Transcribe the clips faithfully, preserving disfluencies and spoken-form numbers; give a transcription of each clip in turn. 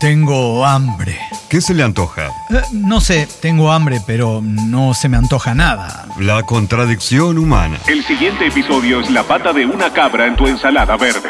Tengo hambre. ¿Qué se le antoja? Eh, no sé, tengo hambre, pero no se me antoja nada. La contradicción humana. El siguiente episodio es la pata de una cabra en tu ensalada verde.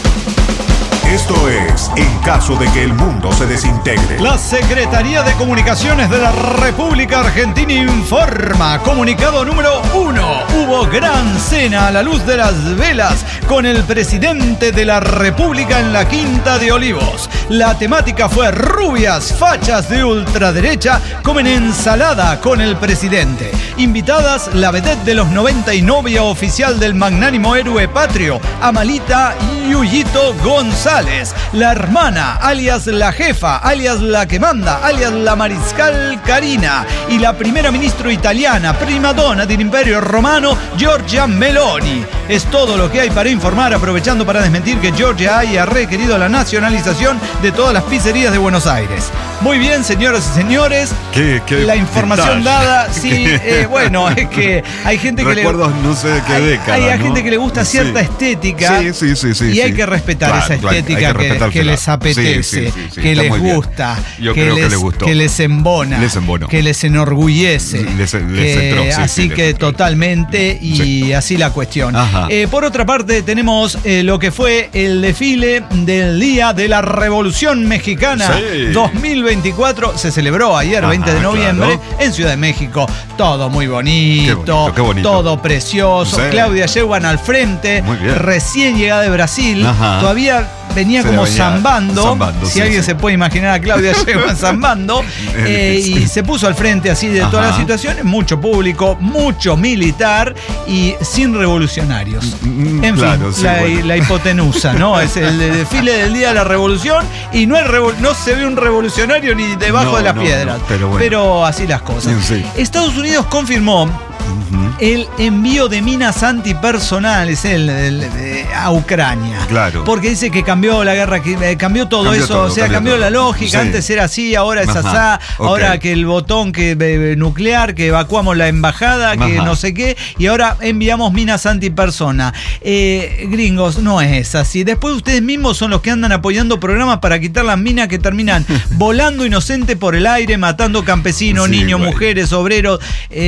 Esto es En caso de que el mundo se desintegre. La Secretaría de Comunicaciones de la República Argentina informa. Comunicado número uno. Hubo gran cena a la luz de las velas con el presidente de la República en la Quinta de Olivos. La temática fue rubias, fachas de ultraderecha comen ensalada con el presidente. Invitadas la vedette de los noventa y novia oficial del magnánimo héroe patrio, Amalita Yuyito González. La hermana, alias la jefa, alias la que manda, alias la mariscal Karina. Y la primera ministra italiana, primadonna del Imperio Romano, Giorgia Meloni. Es todo lo que hay para informar, aprovechando para desmentir que Giorgia haya requerido la nacionalización de todas las pizzerías de Buenos Aires. Muy bien, señoras y señores. ¿Qué, qué la información detalle. dada, sí, eh, bueno, es que hay gente que Recuerdos le... no sé de qué hay, década, hay ¿no? gente que le gusta cierta Sí. estética. Sí, sí, sí, sí, y sí. hay que respetar Claro, esa claro, estética hay que que, respetar que el les final. apetece, Sí, sí, sí, sí, que está les muy bien. gusta, Yo que creo que les, les gustó. que les embona, Les embonó. que les enorgullece. Les- les que- entró, sí, así sí, que les entró. totalmente, y Sí. así la cuestión. Ajá. Eh, por otra parte, tenemos eh, lo que fue el desfile del Día de la Revolución Mexicana Sí. dos mil veinticuatro. Se celebró ayer, Ajá, veinte de noviembre, claro. en Ciudad de México. Todo muy bonito, Qué bonito, qué bonito. todo precioso. Sí. Claudia Sheinbaum al frente, Muy bien. recién llegada de Brasil. Ajá. Todavía venía Se como venía zambando, zambando, si sí, alguien sí. se puede imaginar a Claudia Sheinbaum zambando, eh, Sí. y se puso al frente así de toda Ajá. la situación. Mucho público, mucho militar y sin revolucionarios. Mm, En claro, fin, sí, la, bueno. la hipotenusa, ¿no? Es el desfile del Día de la Revolución y no, hay revo- no se ve un revolucionario ni debajo No, de las no, piedras. no, pero bueno. Pero así las cosas. Sí. Estados Unidos confirmó Ujú. el envío de minas antipersonales el, el- el- a Ucrania. Claro. Porque dice que cambió la guerra, que eh, cambió todo Cambió eso, todo, o sea, cambió cambió, todo. la lógica. Sí. Antes era así, ahora es Ajá, asá, ok. ahora que el botón que eh, nuclear, que evacuamos la embajada, que Ajá. no sé qué, y ahora enviamos minas antipersona. Eh, gringos, no es así. Después ustedes mismos son los que andan apoyando programas para quitar las minas que terminan volando inocente por el aire, matando campesinos, Sí, niños, güey. mujeres, obreros.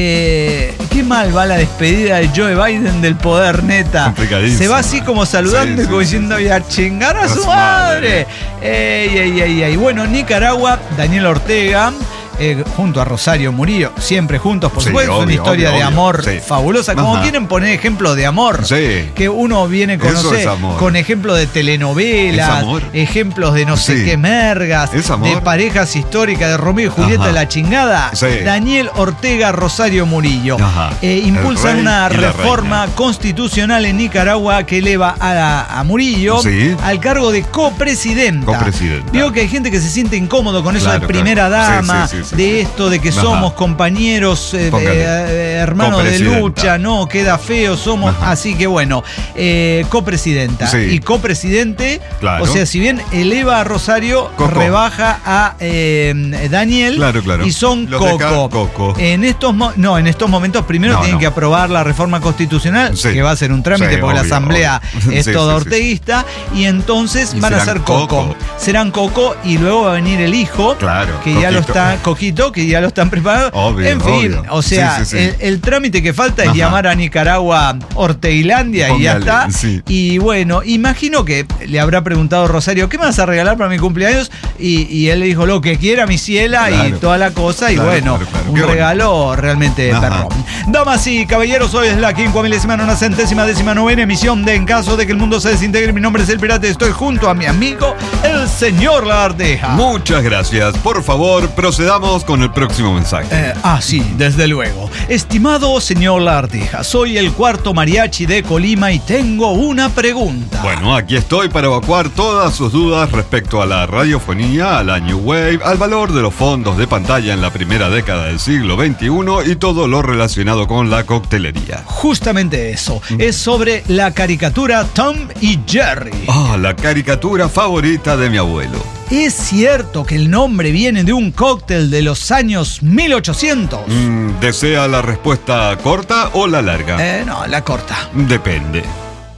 Eh, qué mal va la despedida de Joe Biden del poder, neta. Complicadísimo. Se va así como saludando Sí, y como sí, diciendo, sí, voy a chingar a A su su madre. madre. Ey, ey, ey, ey. Bueno, Nicaragua, Daniel Ortega, eh, junto a Rosario Murillo, siempre juntos, por Sí, supuesto, obvio, una historia obvio, de obvio. amor Sí. fabulosa. Como Ajá. quieren poner ejemplos de amor. Sí. Que uno viene a Eso conocer es amor. con ejemplos de telenovelas, Es amor. ejemplos de no sé Sí. qué mergas, Es amor. de parejas históricas de Romeo y Julieta Ajá. de la chingada. Sí. Daniel Ortega, Rosario Murillo. Ajá. Eh, impulsan El rey una y la reforma reina. constitucional en Nicaragua que eleva a, a Murillo Sí. al cargo de copresidenta. Copresidenta. Digo que hay gente que se siente incómodo con eso Claro, de primera claro. dama, Sí, sí, sí, sí, de sí. esto de que Ajá. somos compañeros, eh, Póngale. eh, hermanos de Copresidenta. lucha, no, queda feo, somos. Ajá. Así que bueno, eh, copresidenta Sí. y copresidente, Claro. o sea, si bien eleva a Rosario, Coco. rebaja a eh, Daniel, Claro, claro. y son Los deja Coco. Coco. En estos mo- no, en estos momentos primero No, tienen no. que aprobar la reforma constitucional, Sí. que va a ser un trámite Sí, porque la obvio, asamblea obvio. es Sí, toda sí, sí, orteguista, y entonces Y van a serán ser Coco. Coco. Serán Coco y luego va a venir el hijo, Claro, que ya lo Coquito. está, Coquito, que ya lo están preparando. Obvio, en fin, obvio. o sea, Sí, sí, sí. El, el trámite que falta es Ajá. llamar a Nicaragua Orteilandia y ya Póngale, está. sí. Y bueno, imagino que le habrá preguntado Rosario, ¿qué me vas a regalar para mi cumpleaños? Y, y él le dijo, lo que quiera, mi ciela, y Claro. toda la cosa. Y Claro, bueno, claro, claro. un Qué bonito. regalo realmente Ajá. perrón. Damas y caballeros, hoy es la quincuagésima novena centésima décima novena emisión de En caso de que el mundo se desintegre. Mi nombre es El Pirata y estoy junto a mi amigo, el señor Lardeja. Muchas gracias. Por favor, procedamos con el próximo mensaje. Eh, ah, sí, desde luego. Estimado señor Lardeja, soy el cuarto mariachi de Colima y tengo una pregunta. Bueno, aquí estoy para evacuar todas sus dudas respecto a la radiofonía, a la New Wave, al valor de los fondos de pantalla en la primera década del siglo veintiuno y todo lo relacionado con la coctelería. Justamente eso. Es sobre la caricatura Tom y Jerry. Ah, la caricatura favorita de mi abuelo. ¿Es cierto que el nombre viene de un cóctel de los años mil ochocientos? Mm, ¿Desea la respuesta corta o la larga? Eh, no, la corta. Depende.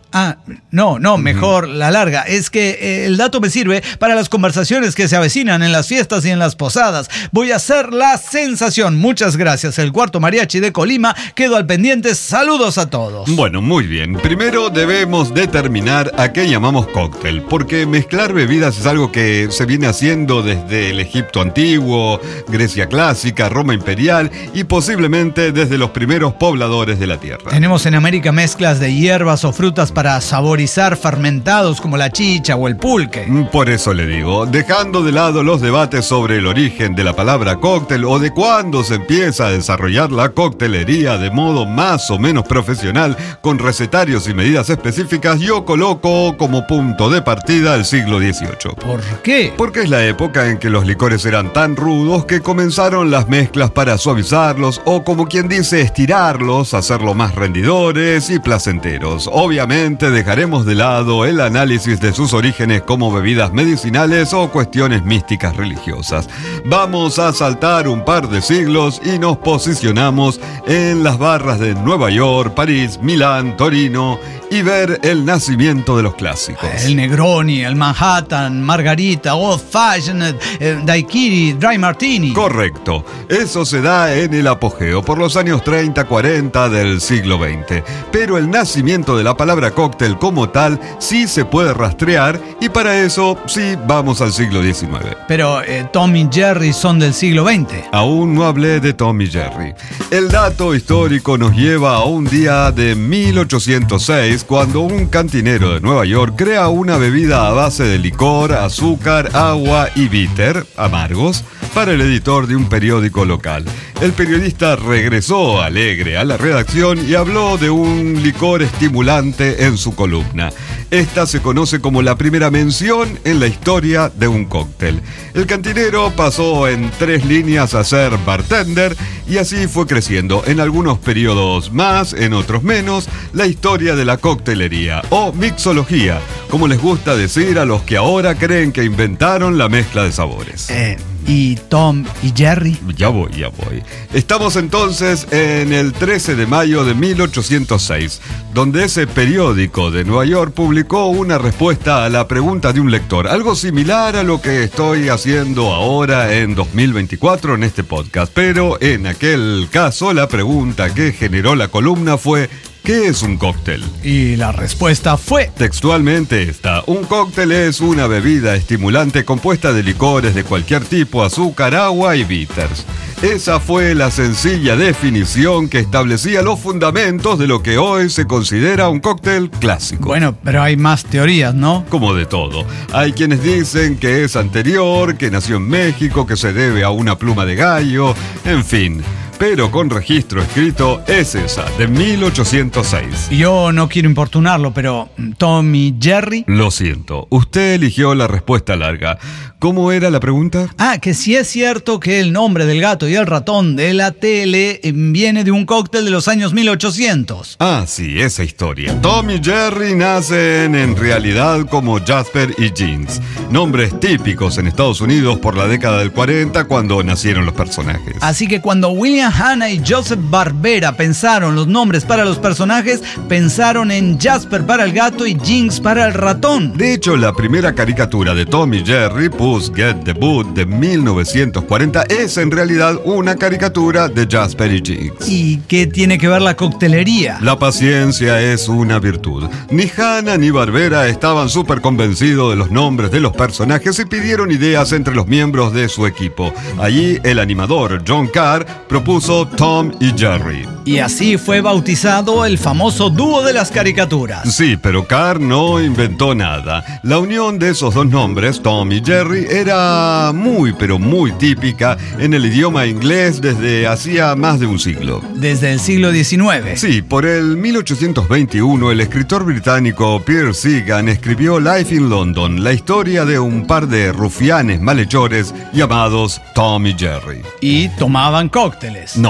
Ah, no, no, mejor uh-huh. la larga. Es que eh, el dato me sirve para las conversaciones que se avecinan en las fiestas y en las posadas. Voy a hacer la sensación. Muchas gracias. El Cuarto Mariachi de Colima. Quedo al pendiente. Saludos a todos. Bueno, muy bien. Primero debemos determinar a qué llamamos cóctel, porque mezclar bebidas es algo que se viene haciendo desde el Egipto antiguo, Grecia clásica, Roma imperial y posiblemente desde los primeros pobladores de la tierra. Tenemos en América mezclas de hierbas o frutas para saborizar fermentados como la chicha o el pulque. Por eso le digo, dejando de lado los debates sobre el origen de la palabra cóctel o de cuándo se empieza a desarrollar la coctelería de modo más o menos profesional con recetarios y medidas específicas, yo coloco como punto de partida el siglo dieciocho. ¿Por qué? Porque es la época en que los licores eran tan rudos que comenzaron las mezclas para suavizarlos o, como quien dice, estirarlos, hacerlos más rendidores y placenteros. Obviamente dejaremos de lado el análisis de sus orígenes como bebidas medicinales o cuestiones místicas religiosas. Vamos a saltar un par de siglos y nos posicionamos en las barras de Nueva York, París, Milán, Torino y ver el nacimiento de los clásicos. El Negroni, el Manhattan, Margarita, Old Fashioned, eh, Daiquiri, Dry Martini. Correcto. Eso se da en el apogeo por los años treinta, cuarenta del siglo veinte. Pero el nacimiento de la palabra cóctel como tal sí se puede rastrear y para eso sí vamos al siglo diecinueve. Pero eh, Tom y Jerry son del siglo veinte. Aún no hablé de Tom y Jerry. El dato histórico nos lleva a un día de mil ochocientos seis cuando un cantinero de Nueva York crea una bebida a base de licor, azúcar, agua y bitter, amargos, para el editor de un periódico local. El periodista regresó alegre a la redacción y habló de un licor estimulante en su columna. Esta se conoce como la primera mención en la historia de un cóctel. El cantinero pasó en tres líneas a ser bartender y así fue creciendo, en algunos periodos más, en otros menos, la historia de la coctelería o mixología, como les gusta decir a los que ahora creen que inventaron la mezcla de sabores. Eh. ¿Y Tom y Jerry? Ya voy, ya voy. Estamos entonces en el trece de mayo de mil ochocientos seis, donde ese periódico de Nueva York publicó una respuesta a la pregunta de un lector, algo similar a lo que estoy haciendo ahora en dos mil veinticuatro en este podcast, pero en aquel caso la pregunta que generó la columna fue: ¿qué es un cóctel? Y la respuesta fue... Textualmente esta: un cóctel es una bebida estimulante compuesta de licores de cualquier tipo, azúcar, agua y bitters. Esa fue la sencilla definición que establecía los fundamentos de lo que hoy se considera un cóctel clásico. Bueno, pero hay más teorías, ¿no? Como de todo. Hay quienes dicen que es anterior, que nació en México, que se debe a una pluma de gallo, en fin. Pero con registro escrito es esa, de mil ochocientos seis. Yo no quiero importunarlo, pero Tom y Jerry... Lo siento, usted eligió la respuesta larga. ¿Cómo era la pregunta? Ah, que si es cierto que el nombre del gato y el ratón de la tele viene de un cóctel de los años mil ochocientos. Ah, sí, esa historia. Tom y Jerry nacen en realidad como Jasper y Jinx, nombres típicos en Estados Unidos por la década del cuarenta, cuando nacieron los personajes. Así que cuando William Hanna y Joseph Barbera pensaron los nombres para los personajes, pensaron en Jasper para el gato y Jinx para el ratón. De hecho, la primera caricatura de Tom y Jerry, Puss Get the Boot, de mil novecientos cuarenta, es en realidad una caricatura de Jasper y Jinx. ¿Y qué tiene que ver la coctelería? La paciencia es una virtud. Ni Hanna ni Barbera estaban súper convencidos de los nombres de los personajes y pidieron ideas entre los miembros de su equipo. Allí, el animador John Carr propuso Tom y Jerry. Y así fue bautizado el famoso dúo de las caricaturas. Sí, pero Carr no inventó nada. La unión de esos dos nombres, Tom y Jerry, era muy, pero muy típica en el idioma inglés desde hacía más de un siglo. Desde el siglo diecinueve. Sí, por el mil ochocientos veintiuno, el escritor británico Pierre Segan escribió Life in London, la historia de un par de rufianes malhechores llamados Tom y Jerry. Y tomaban cócteles. No.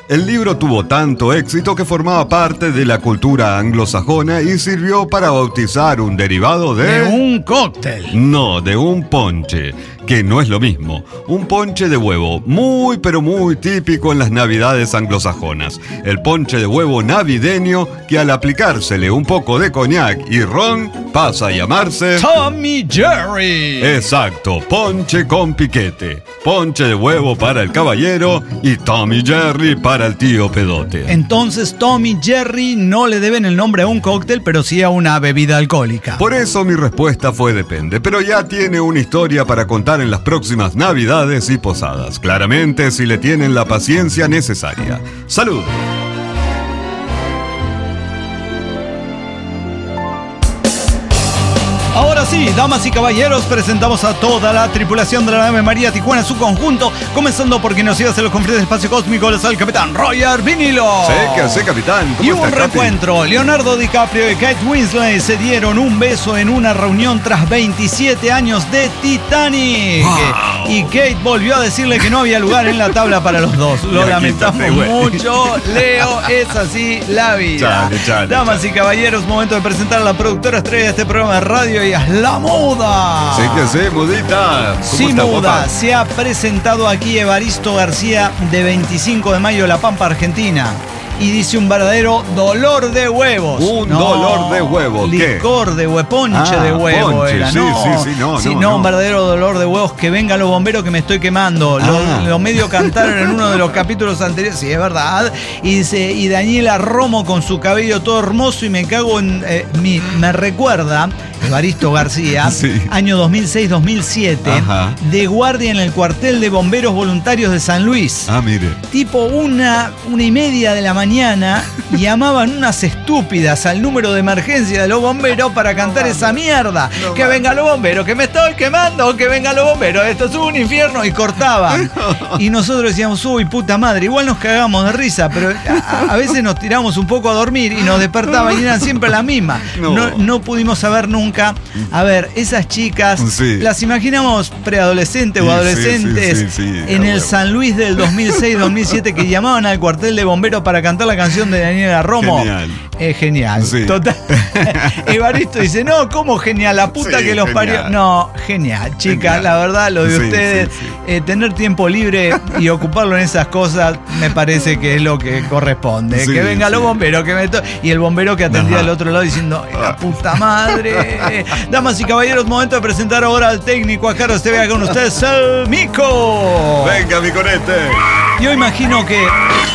El libro tuvo tanto éxito que formaba parte de la cultura anglosajona y sirvió para bautizar un derivado de... De un cóctel. No, de un ponche, que no es lo mismo. Un ponche de huevo, muy pero muy típico en las navidades anglosajonas. El ponche de huevo navideño que al aplicársele un poco de coñac y ron pasa a llamarse... Tommy Jerry. Exacto, ponche con piquete. Ponche de huevo para el caballero y Tommy Jerry para el tío pedote. Entonces Tommy Jerry no le deben el nombre a un cóctel, pero sí a una bebida alcohólica. Por eso mi respuesta fue depende, pero ya tiene una historia para contar en las próximas navidades y posadas. Claramente si le tienen la paciencia necesaria. ¡Salud! Ahora sí, damas y caballeros, presentamos a toda la tripulación de la nave María Tijuana en su conjunto, comenzando por quien nos iba a hacer los confines del espacio cósmico, les el capitán Roger Vinilo. Sí, que sé, capitán. ¿Cómo Y un está, reencuentro. Capi? Leonardo DiCaprio y Kate Winslet se dieron un beso en una reunión tras veintisiete años de Titanic. Wow. Y Kate volvió a decirle que no había lugar en la tabla para los dos. Lo Ya, lamentamos quítate, güey. mucho, Leo, es así la vida. Chale, chale, Damas chale. y caballeros, momento de presentar a la productora estrella de este programa de radio y a La Muda. Sí, que sé, mudita. ¿Cómo Sí, está, Muda, guapa? se ha presentado aquí Evaristo García de veinticinco de mayo, La Pampa, Argentina. Y dice un verdadero dolor de huevos. Un dolor de huevo, ¿qué? Licor de huevo, ponche Ah, de huevo ponche, era, sí, ¿no? sí, sí, no, Sí, no, no, no. un verdadero dolor de huevos, que vengan los bomberos que me estoy quemando. Lo, Ah. lo medio cantaron en uno de los capítulos anteriores, sí, es verdad. Y dice, y Daniela Romo con su cabello todo hermoso y me cago en... eh, mi, me recuerda, Evaristo García, Sí. año dos mil seis dos mil siete, Ajá. de guardia en el cuartel de bomberos voluntarios de San Luis. Ah, mire. Tipo una, una y media de la mañana, llamaban unas estúpidas al número de emergencia de los bomberos para cantar esa mierda. No que mames. vengan los bomberos, que me estoy quemando, que vengan los bomberos, esto es un infierno. Y cortaban. Y nosotros decíamos, uy, puta madre, igual nos cagamos de risa, pero a, a veces nos tiramos un poco a dormir y nos despertaban y eran siempre las mismas. No. No, no pudimos saber nunca. A ver, esas chicas, Sí. las imaginamos preadolescentes Sí, o sí, adolescentes sí, sí, sí, en a el huevo. San Luis del dos mil seis dos mil siete que llamaban al cuartel de bomberos para cantar la canción de Daniela Romo. Genial. Es genial. Sí. Total. Evaristo dice, no, ¿cómo genial? La puta Sí, que los genial. parió. No, genial, chicas, Genial. la verdad, lo de Sí, ustedes, sí, sí. eh, tener tiempo libre y ocuparlo en esas cosas, me parece que es lo que corresponde. Sí, que vengan sí. los bomberos, que me to- y el bombero que atendía Ajá. al otro lado diciendo, la puta madre. Damas y caballeros, momento de presentar ahora al técnico, a Carlos T V, con ustedes, el Mico. Venga, mi conete. Yo imagino que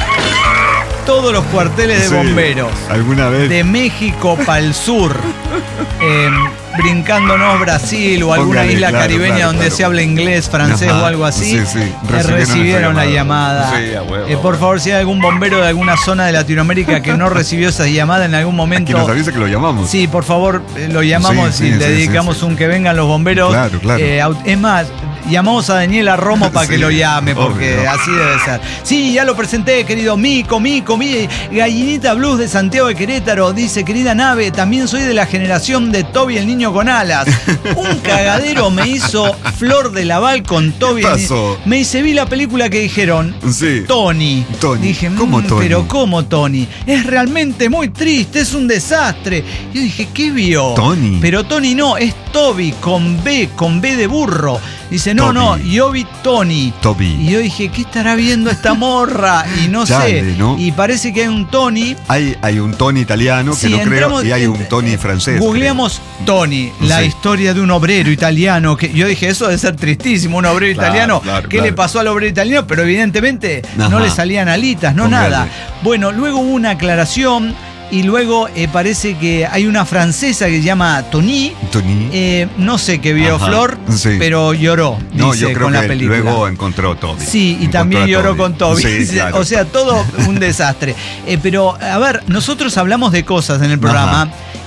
todos los cuarteles de Sí. bomberos ¿Alguna vez? de México para el sur, eh, brincándonos Brasil o alguna Póngale, isla claro, caribeña claro, donde claro. se habla inglés, francés Ajá, o algo así, sí, sí, eh, recibieron recibieron esa la llamada. llamada. Sí, a huevo, Eh, a por huevo. favor, si hay algún bombero de alguna zona de Latinoamérica que no recibió esa llamada en algún Que momento, nos avise que lo llamamos. sí, por favor, eh, lo llamamos Sí, y sí, le sí, dedicamos sí, sí. un que vengan los bomberos. Claro, claro. Eh, au- es más, llamamos a Daniela Romo para Sí, que lo llame, porque obvio. así debe ser. Sí, ya lo presenté, querido Mico, Mico, mi Gallinita Blues de Santiago de Querétaro. Dice, querida nave, también soy de la generación de Toby el niño con alas. Un cagadero me hizo Flor de Laval con Toby. ¿Qué pasó? Me dice, vi la película que dijeron Sí. Tony. Tony. Dije, ¿Cómo "Mm, Tony? pero ¿cómo Tony? Es realmente muy triste, es un desastre. Yo dije, ¿qué vio? Tony. Pero Tony no, es Toby con B, con B de burro. Dice, no, Toby. no, yo vi Tony. Toby. Y yo dije, ¿qué estará viendo esta morra? Y no Chale, sé. ¿no? Y parece que hay un Tony. Hay, hay un Tony italiano que Sí, no entramos- creo y hay un ent- Tony francés. Googleamos Tony, la Sí. historia de un obrero italiano. Que yo dije, eso debe ser tristísimo, un obrero Claro, italiano. claro, ¿Qué claro. le pasó al obrero italiano? Pero evidentemente Ajá. no le salían alitas, no Póngale. nada. Bueno, luego hubo una aclaración y luego eh, parece que hay una francesa que se llama Tony. Tony. Eh, no sé qué vio Ajá, Flor, sí. pero lloró, no, dice, yo creo con la que película. luego encontró Toby. Sí, y Encontró también a lloró con Toby. Sí, claro. O sea, todo un desastre. Eh, pero, a ver, nosotros hablamos de cosas en el programa Ajá.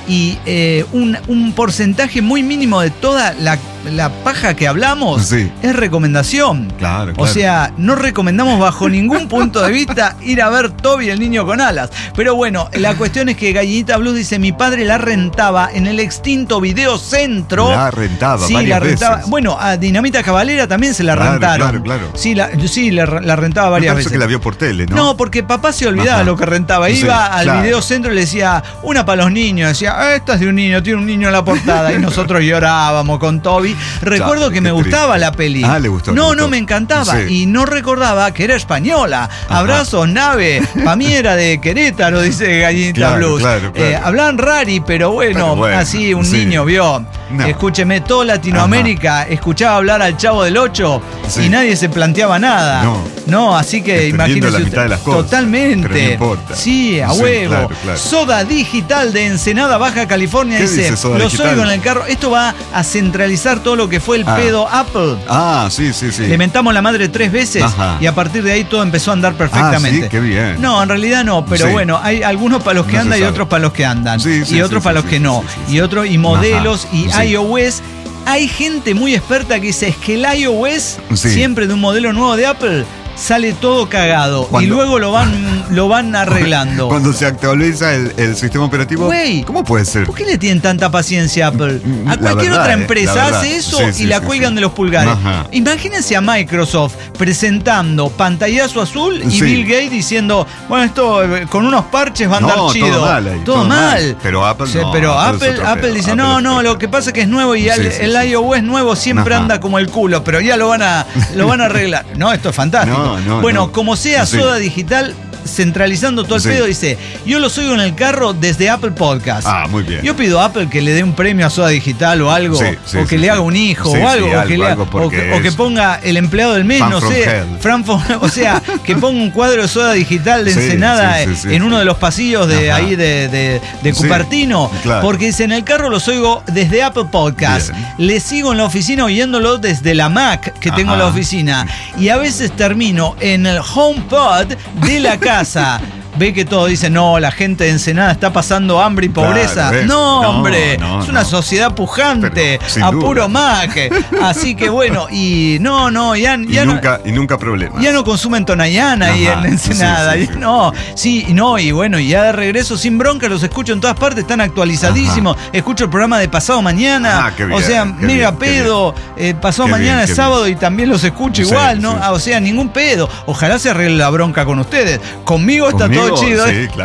y eh, un, un porcentaje muy mínimo de toda la, la paja que hablamos Sí. es recomendación. Claro, O claro. sea, no recomendamos bajo ningún punto de vista ir a ver Toby el niño con alas. Pero bueno, la cuestión es que Gallinita Blues dice, mi padre la rentaba en el extinto Videocentro. La rentaba Sí, varias la rentaba. veces. Bueno, a Dinamita Cavalera también se la Claro, rentaron. claro, claro. Sí, la, sí la, la rentaba Me varias parece veces. que la vio por tele, ¿no? No, porque papá se olvidaba Ajá. lo que rentaba. Sí, Iba al claro. Videocentro y le decía, una para los niños. Decía, ah, esta es de un niño, tiene un niño en la portada. Y nosotros llorábamos con Toby. Recuerdo Claro, que qué me gustaba triste. la peli. Ah, le gustó, No, le gustó. no, me encantaba. Sí. Y no recordaba que era española. Ajá. Abrazos, nave. Pa' mí era de Querétaro, dice Gallinita Claro, Blues. claro, claro. Eh, hablaban rari, pero bueno, Pero bueno, así un sí. niño vio. No. Escúcheme, toda Latinoamérica escuchaba hablar al Chavo del Ocho Sí. y nadie se planteaba nada. No. No, así que Entendiendo imagínese la usted. mitad de las cosas. Totalmente. Pero no importa. Sí, a Sí, huevo. claro, claro. Soda Digital de Ensenada, Baja California, ¿Qué dice, dice Soda los Digital? oigo en el carro. Esto va a centralizar todo lo que fue el Ah. pedo Apple. Ah, sí, sí, sí. Le mentamos la madre tres veces Ajá. y a partir de ahí todo empezó a andar perfectamente. Ah, sí, qué bien. No, en realidad no, pero Sí. bueno, hay algunos para los que No se andan y sabe. otros para los que andan. Sí, sí, y otros sí, para sí, los sí, que sí, no. sí, sí. Y otros, y modelos, Ajá. y Sí. iOS. Hay gente muy experta que dice, es que el iOS, Sí. siempre de un modelo nuevo de Apple, sale todo cagado. Cuando- Y luego lo van, lo van arreglando. Cuando se actualiza el, el sistema operativo, Güey, ¿cómo puede ser? ¿Por qué le tienen tanta paciencia a Apple? La A cualquier verdad, otra eh, empresa la verdad. hace eso Sí, y sí, la sí, cuelgan sí. de los pulgares. Ajá. Imagínense a Microsoft presentando pantallazo azul y Sí. Bill Gates diciendo, bueno, esto eh, con unos parches va a No, andar todo chido. mal ahí, todo todo mal. mal. Pero Apple Sí, no, pero Apple es Apple, otro Apple pedo. dice, Apple no, es no, otro lo pedo. que pasa es que es nuevo y Sí, el, sí, el sí. iOS nuevo siempre Ajá. anda como el culo, pero ya lo van a, lo van a arreglar. No, esto es fantástico. No, no, bueno, no. como sea, Sí. Soda Digital centralizando todo el Sí. pedo, dice, yo los oigo en el carro desde Apple Podcast. Ah, muy bien. Yo pido a Apple que le dé un premio a Soda Digital o algo, Sí, sí, o que sí, le sí. haga un hijo Sí, o sí, algo, o, algo, que le haga- algo, o, porque que, o que es ponga el empleado del mes, fan no from sé, hell. Fran from- o sea, que ponga un cuadro de Soda Digital de Sí, Ensenada sí, sí, sí, en sí. uno de los pasillos de Ajá. ahí de, de, de Sí, Cupertino, claro. porque dice, en el carro los oigo desde Apple Podcast, Bien. le sigo en la oficina oyéndolo desde la Mac que tengo en la Ajá. oficina, y a veces termino en el HomePod de la casa. Ve que todos dicen, no, la gente de Ensenada está pasando hambre y pobreza. Claro, ¿ves? no, No, hombre, no, es una no. sociedad pujante, Pero, sin a duda. puro Mac. Así que bueno, y no, no, ya, Y ya no. nunca, y nunca problemas. Ya no consumen Tonayana ahí Ajá, en Ensenada. sí, sí, sí. No, sí, no, y bueno, y ya de regreso sin bronca, los escucho en todas partes, están actualizadísimos. Escucho el programa de pasado mañana. Ah, qué bien, o sea, qué mega bien, qué pedo. eh, pasado Qué mañana bien, es qué sábado y también los escucho Sí, igual, ¿no? sí. Ah, o sea, ningún pedo. Ojalá se arregle la bronca con ustedes. Conmigo está ¿Conmigo? todo chido. ¿eh? Sí, claro.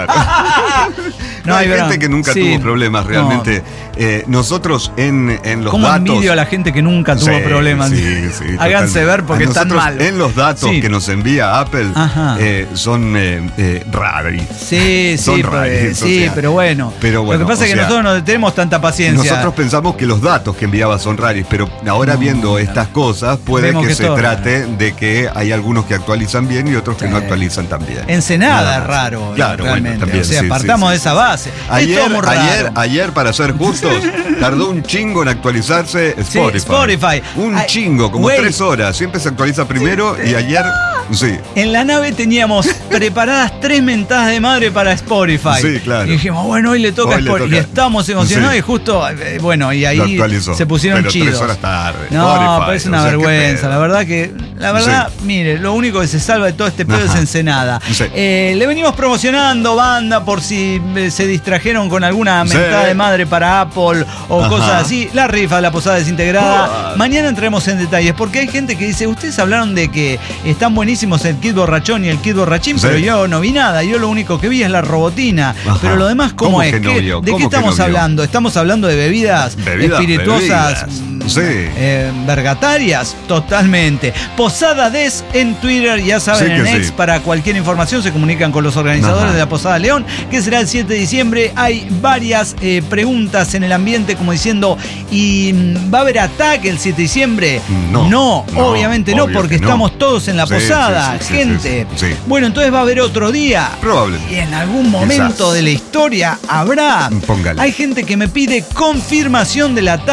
No, No, hay hay gente bronca. que nunca Sí. tuvo problemas No. realmente. Eh, nosotros en, en los ¿Cómo datos. envidio a la gente que nunca tuvo Sí, problemas? sí, sí, Háganse totalmente. ver porque A están nosotros, mal. En los datos Sí. que nos envía Apple Ajá. eh, son eh, eh, raros. Sí, sí, Son pero, raros, o sí, sea, pero bueno. pero bueno, Lo que pasa o es que sea, nosotros no tenemos tanta paciencia. Nosotros pensamos que los datos que enviaba son raros, pero ahora No, viendo no. estas cosas puede Vemos que, que se todo es trate de que hay algunos que actualizan bien y otros que Sí. no actualizan tan bien. Ensenada Nada es más. raro, Claro, realmente. bueno, también, o sea, sí, partamos sí, de sí, esa sí. base. Ayer, es todo muy ayer, raro. ayer, para ser justos, tardó un chingo en actualizarse Sí, Spotify. Spotify. Un Ay, chingo, como güey. tres horas. Siempre se actualiza primero y ayer, sí. En la nave teníamos preparadas tres mentadas de madre para Spotify. Sí, claro. Y dijimos, bueno, hoy le toca Hoy le Spotify. toca. Y estamos emocionados Sí. y justo, eh, bueno, y Lo ahí actualizó. se pusieron pero chidos. tres horas tarde. No, Spotify, pero es o una sea, qué vergüenza. pedo. La verdad que, la verdad, Sí. mire, lo único que se salva de todo este pedo Ajá. es Ensenada. Sí. Eh, le venimos promocionando banda por si eh, se distrajeron con alguna Sí. mentada de madre para Apple o Ajá. cosas así. La rifa, la posada desintegrada. Ah. Mañana entremos en detalles porque hay gente que dice, ustedes hablaron de que están buenísimos el kit borrachón y el kit borrachín, Sí. pero yo no vi nada. Yo lo único que vi es la robotina. Ajá. Pero lo demás, ¿cómo, ¿Cómo es? que no ¿Qué- vio? ¿De ¿Cómo qué que estamos no vio? hablando? ¿Estamos hablando de bebidas, Bebidas, espirituosas? bebidas. mm, Sí. eh, vergatarias, totalmente. Posada Des en Twitter, ya saben, Sí que en sí. X, para cualquier información se comunican con los organizadores Ajá. de la Posada León, que será el siete de diciembre. Hay varias eh, preguntas en el ambiente, como diciendo, ¿y mm, va a haber ataque el siete de diciembre? No, no, no, obviamente no, obvio porque que no. estamos todos en la Sí, posada, sí, sí, sí, gente. sí, sí. Bueno, entonces va a haber otro día. Probablemente. Y en algún momento Quizás. de la historia habrá. Póngale. Hay gente que me pide confirmación del ataque.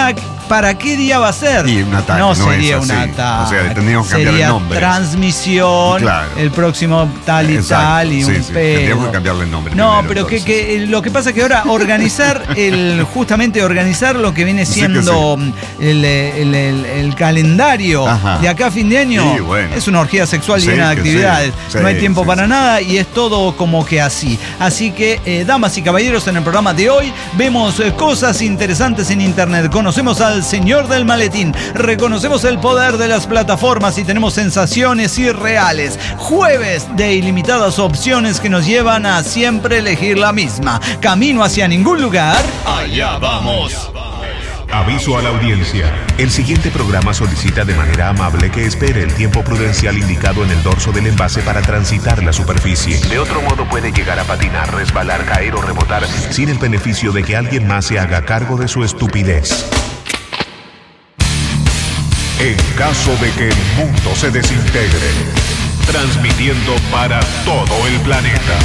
¿para qué día va a ser? Y un ataque, no, no sería es un así. ataque. O sea, tendríamos que cambiar sería el nombre. transmisión, Claro. el próximo tal y Exacto, tal y sí, un sí, pedo. tendríamos que cambiarle el nombre No, primero, pero que, entonces. que lo que pasa es que ahora organizar el justamente organizar lo que viene Sí que siendo el, el- el- el calendario Ajá. de acá a fin de año Sí, bueno. es una orgía sexual Sí, llena de que actividades. sí, no hay sí, tiempo sí, para sí. nada y es todo como que así. Así que, eh, damas y caballeros, en el programa de hoy vemos eh, cosas interesantes en internet. Conocemos al señor del maletín, reconocemos el poder de las plataformas y tenemos sensaciones irreales. Jueves de ilimitadas opciones que nos llevan a siempre elegir la misma. Camino hacia ningún lugar. Allá vamos. Aviso a la audiencia. El siguiente programa solicita de manera amable que espere el tiempo prudencial indicado en el dorso del envase para transitar la superficie. De otro modo puede llegar a patinar, resbalar, caer o rebotar sin el beneficio de que alguien más se haga cargo de su estupidez. En caso de que el mundo se desintegre, transmitiendo para todo el planeta.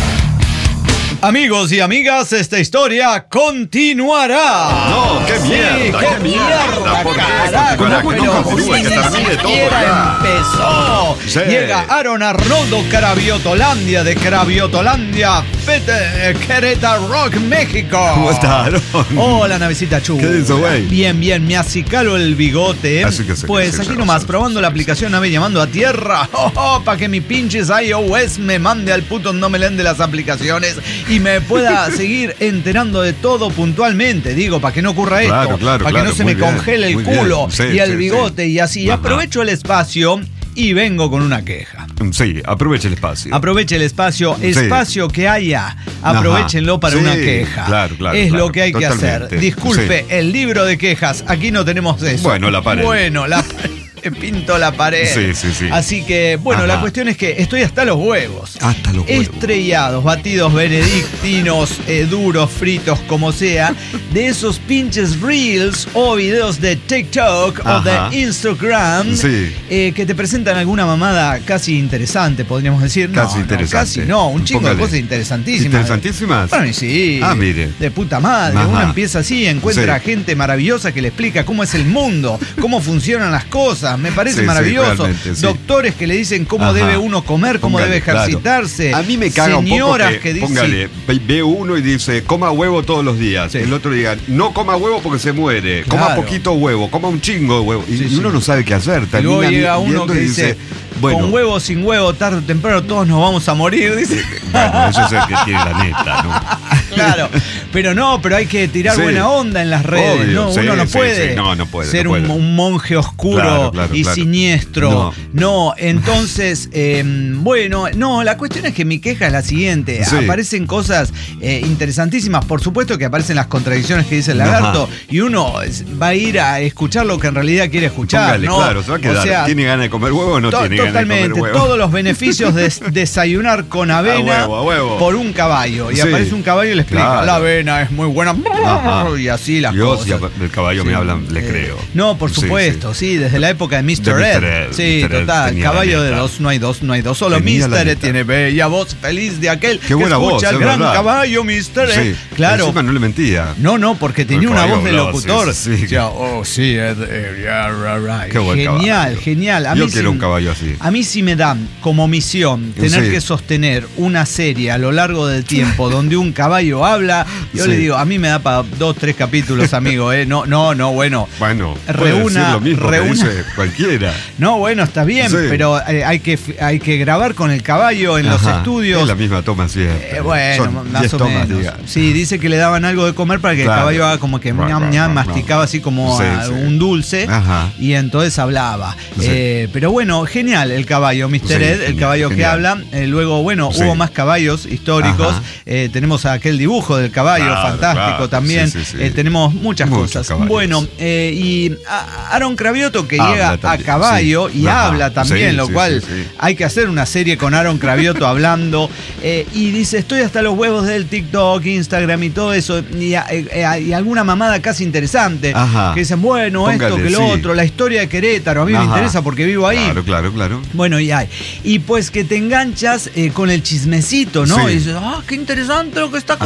Amigos y amigas, esta historia continuará. No, qué mierda, Sí, qué mierda, ¿por qué carajo, continuará? Que no pero continúe, si que ni termine todo siquiera ya. empezó. Sí. Llega Aaron Arnoldo Craviotolandia de Craviotolandia, Fete, Querétaro Rock, México. ¿Cómo está, Aaron? Hola, navecita chula. ¿Qué dice, güey? Bien, bien, me acicalo el bigote. Así que sí, pues sí, aquí sí, nomás, sí, probando sí, la sí, aplicación Nave Llamando a Tierra. Oh, oh, para que mi pinches iOS me mande al puto no me leen de las aplicaciones y me pueda seguir enterando de todo puntualmente. Digo, para que no ocurra esto. Claro, claro, para que claro, no se muy me bien, congele el muy bien. culo Sí, y el sí, bigote sí. y así. Y Ajá. aprovecho el espacio y vengo con una queja. Sí, aproveche el espacio. Aproveche el espacio, Sí. espacio que haya, aprovechenlo para Sí, una queja. claro, claro, es claro, lo que hay que totalmente. hacer. Disculpe, Sí. el libro de quejas, aquí no tenemos eso. Bueno, la pared. Bueno, la pared. Pinto la pared. Sí, sí, sí. Así que, bueno, Ajá. la cuestión es que estoy hasta los huevos. Hasta los huevos. Estrellados, batidos benedictinos, eh, duros, fritos, como sea, de esos pinches reels o videos de TikTok Ajá. o de Instagram Sí. eh, que te presentan alguna mamada casi interesante, podríamos decir. No, Casi no, interesante. casi no, un chingo de Póngale. cosas interesantísimas. ¿Interesantísimas? Bueno, y sí. Ah, mire. De puta madre. Ajá. Uno empieza así, encuentra Sí. gente maravillosa que le explica cómo es el mundo, cómo funcionan las cosas. Me parece Sí, sí, maravilloso. realmente, sí. Doctores que le dicen cómo Ajá. debe uno comer, cómo Póngale, debe claro. ejercitarse. A mí me caga un poco Señoras que, que dicen. póngale, ve- ve uno y dice, coma huevo todos los días. Sí. El otro diga, no coma huevo porque se muere. Coma Claro. poquito huevo, coma un chingo de huevo. Y, Sí, y sí. uno no sabe qué hacer. Y luego Termina llega uno viendo que y dice, bueno, con huevo, sin huevo, tarde o temprano todos nos vamos a morir, dice. bueno, eso es el que tiene la neta, ¿no? Claro, pero no, pero hay que tirar Sí. buena onda en las redes, Obvio, ¿no? sí, Uno no sí, puede, sí. No, no puede, ser no puede. Un, un monje oscuro Claro, claro, y claro. siniestro. No. No, entonces, eh, bueno, no, la cuestión es que mi queja es la siguiente. Sí. Aparecen cosas eh, interesantísimas, por supuesto que aparecen las contradicciones que dice el lagarto Ajá. y uno es- va a ir a escuchar lo que en realidad quiere escuchar, Póngale, ¿no? claro, se va a quedar. O sea, ¿Tiene ganas de comer huevo o no To- tiene ganas de Totalmente, comer huevo? todos los beneficios de s- desayunar con avena A huevo, a huevo. por un caballo. Y Sí. aparece un caballo y le explica, Claro. la avena es muy buena. Ajá. Y así las Yo, cosas. si del caballo me Sí. hablan, le Eh, creo. No, por Sí, supuesto, sí, desde la época de mister De Ed. mister Ed, Sí, mister Ed total. tenía la Caballo de neta. dos, no hay dos, no hay dos. Solo Tenía la mister Ed neta. tiene bella voz feliz de aquel Qué buena que escucha voz, al es gran verdad. caballo mister Ed. Sí. Claro. Encima no le mentía. No, no, porque tenía El una caballo voz de hablaba, locutor. sí, sí, sí. Decía, oh, sí, Ed, eh, yeah, right, right. Qué buen Genial, caballo. genial. A Yo mí quiero sí- un caballo así. A mí sí me dan como misión tener Sí. que sostener una serie a lo largo del tiempo donde un caballo habla. Yo Sí. le digo, a mí me da para dos, tres capítulos, amigo. ¿eh? No, no, no, bueno. Bueno, Reúna- puede decir lo mismo que reúna- dice cualquiera. No, bueno, está bien, Sí. pero eh, hay, que, hay que grabar con el caballo en los Ajá. estudios. Es la misma toma siempre. Eh, bueno, Son más diez o tomas, menos. diga. Sí, dice que le daban algo de comer para que Claro. el caballo haga como que Ra, ñam, ra, ñam, ra, masticaba ra. así como Sí, a- sí. un dulce. Ajá. Y entonces hablaba. Sí. Eh, pero bueno, genial el caballo, mister Sí, Ed, el genial, caballo que genial. habla. Eh, luego, bueno, Sí. hubo más caballos históricos. Ajá. Eh, tenemos aquel dibujo del caballo, Claro, fantástico claro. también. Sí, sí, sí. Eh, tenemos muchas Muchos cosas. caballos. Bueno, eh, y a- Aaron Cravioto que Habla llega a también, caballo sí. y Ajá. habla también, Sí, lo sí, cual sí, sí. hay que hacer una serie con Aaron Cravioto hablando. Eh, y dice, estoy hasta los huevos del TikTok, Instagram y todo eso. Y, eh, eh, y alguna mamada casi interesante. Ajá. Que dicen, bueno, esto, Póngale, que lo sí. otro, la historia de Querétaro, a mí me Ajá. interesa porque vivo ahí. Claro, claro, claro. Bueno, y hay. Y pues que te enganchas eh, con el chismecito, ¿no? Sí. Y dices, ah, qué interesante lo que está Ajá.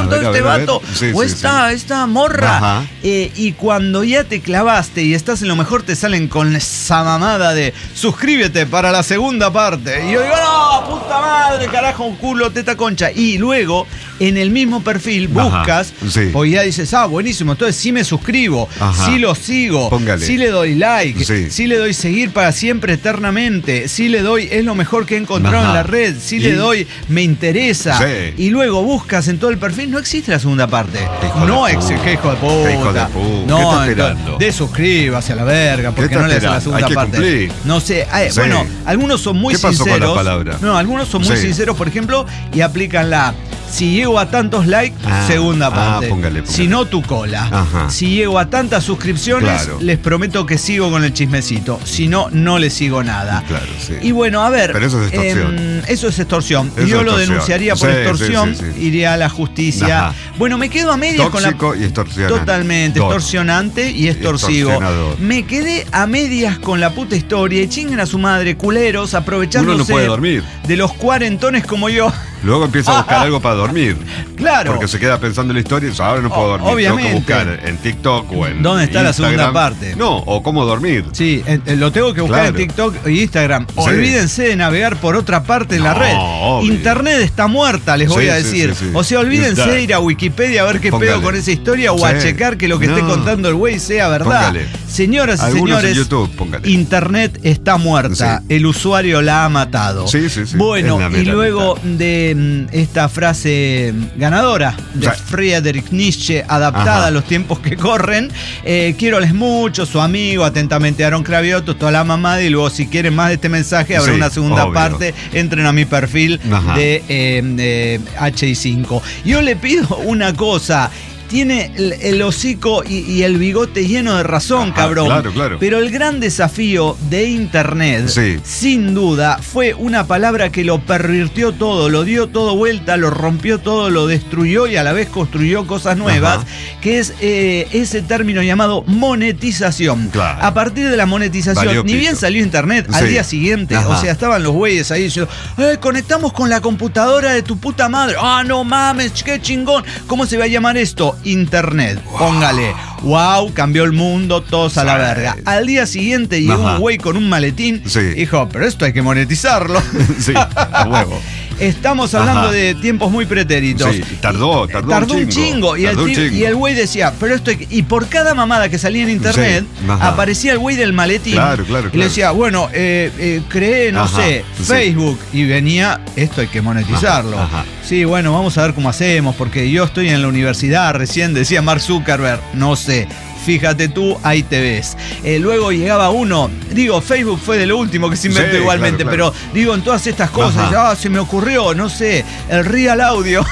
contó ver, a este ver, a ver. vato Sí, o sí, esta, sí. esta morra. Ajá. Eh, y cuando ya te clavaste y estás en lo mejor, te salen con esa mamada de suscríbete para la segunda parte. Y yo digo, no, puta madre, carajo, culo, teta, concha. Y luego, en el mismo perfil, buscas, Ajá, sí. porque ya dices, ah, buenísimo, entonces sí me suscribo, Ajá. sí lo sigo, Póngale. sí le doy like, Sí. sí le doy seguir para siempre, eternamente, sí le doy, es lo mejor que he encontrado Ajá. en la red, sí Y- le doy, me interesa. Sí. Y luego buscas en todo el perfil, no existe la segunda parte. Hijo no de existe, puta. hijo de puta. Qué hijo de puta. No, ¿Qué está entonces, esperando? desuscríbase a la verga, porque ¿Qué no está le hace la esperando? segunda Hay que parte. cumplir. No sé, ay, Sí. bueno, algunos son muy ¿Qué pasó con sinceros. la palabra? No, algunos son muy Sí. sinceros, por ejemplo, y aplican la si llego a tantos likes, Ah, segunda ah, parte. póngale, póngale. Si no, tu cola. Ajá. Si llego a tantas suscripciones, Claro. les prometo que sigo con el chismecito. Si no, no les sigo nada. Claro, sí. Y bueno, a ver. Pero eso es extorsión. em, eso es extorsión. Eso Yo es lo extorsión. denunciaría por Sí, extorsión, sí, sí, sí. iría a la justicia. Ajá. Bueno, me quedo a medias con la. Tóxico y extorsionante. Totalmente, Dos. extorsionante y extorsivo. Extorsionador. Me quedé a medias con la puta historia y chinguen a su madre, culeros, aprovechándose Uno no puede dormir. de los cuarentones como yo. Luego empieza a buscar algo para dormir. Claro. Porque se queda pensando en la historia y dice, ahora no puedo O- dormir. obviamente. Tengo que buscar en TikTok o en ¿Dónde está la Instagram. segunda parte? No, o cómo dormir. Sí, eh, eh, lo tengo que buscar Claro. en TikTok y Instagram. Sí. Olvídense de navegar por otra parte en la No, red. obvio. Internet está muerta, les voy Sí, a sí, decir. sí, sí. O sea, olvídense Está. de ir a Wikipedia a ver qué Póngale. pedo con esa historia o a Sí. checar que lo que esté No. contando el güey sea verdad. Póngale. Señoras y Algunos señores, en YouTube, póngale. Internet está muerta. Sí. El usuario la ha matado. Sí, sí, sí. Bueno, Es la y meta, luego meta. de mm, esta frase ganadora de Sí. Friedrich Nietzsche, adaptada Ajá. a los tiempos que corren, eh, quiéroles mucho, su amigo, atentamente Aaron Cravioto, toda la mamada, y luego si quieren más de este mensaje habrá Sí, una segunda obvio. parte, entren a mi perfil Ajá. de eh, eh, H I cinco. Yo le pido una cosa. Tiene el, el hocico y, y el bigote lleno de razón, Ajá, cabrón. claro, claro. Pero el gran desafío de Internet, Sí. sin duda, fue una palabra que lo pervirtió todo, lo dio todo vuelta, lo rompió todo, lo destruyó y a la vez construyó cosas nuevas, Ajá. que es eh, ese término llamado monetización. Claro. A partir de la monetización, Valió ni pito. bien salió Internet, al Sí. día siguiente, Ajá. o sea, estaban los güeyes ahí diciendo, eh, conectamos con la computadora de tu puta madre. Ah, no mames, qué chingón. ¿Cómo se va a llamar esto? Internet. Póngale. Wow, cambió el mundo, todos a la Sí. verga. Al día siguiente llegó Ajá. un güey con un maletín. Sí. Dijo, pero esto hay que monetizarlo. Sí, a huevo. Estamos hablando Ajá. de tiempos muy pretéritos. Sí, tardó, tardó, Tardó un un chingo. chingo. Y, el Tardó un ti- chingo. y el güey decía, pero esto hay que... Y por cada mamada que salía en internet, Sí, ajá. aparecía el güey del maletín. Claro, claro, Y le claro. decía, bueno, eh, eh, creé, no Ajá, sé, sí. Facebook. Y venía, esto hay que monetizarlo. Ajá, ajá. Sí, bueno, vamos a ver cómo hacemos, porque yo estoy en la universidad, recién decía Mark Zuckerberg, no sé. Fíjate tú, ahí te ves. Eh, luego llegaba uno, digo, Facebook fue de lo último que se inventó Sí, igualmente, claro, claro. pero digo, en todas estas cosas, Ajá. ah, se me ocurrió, no sé, el Real Audio.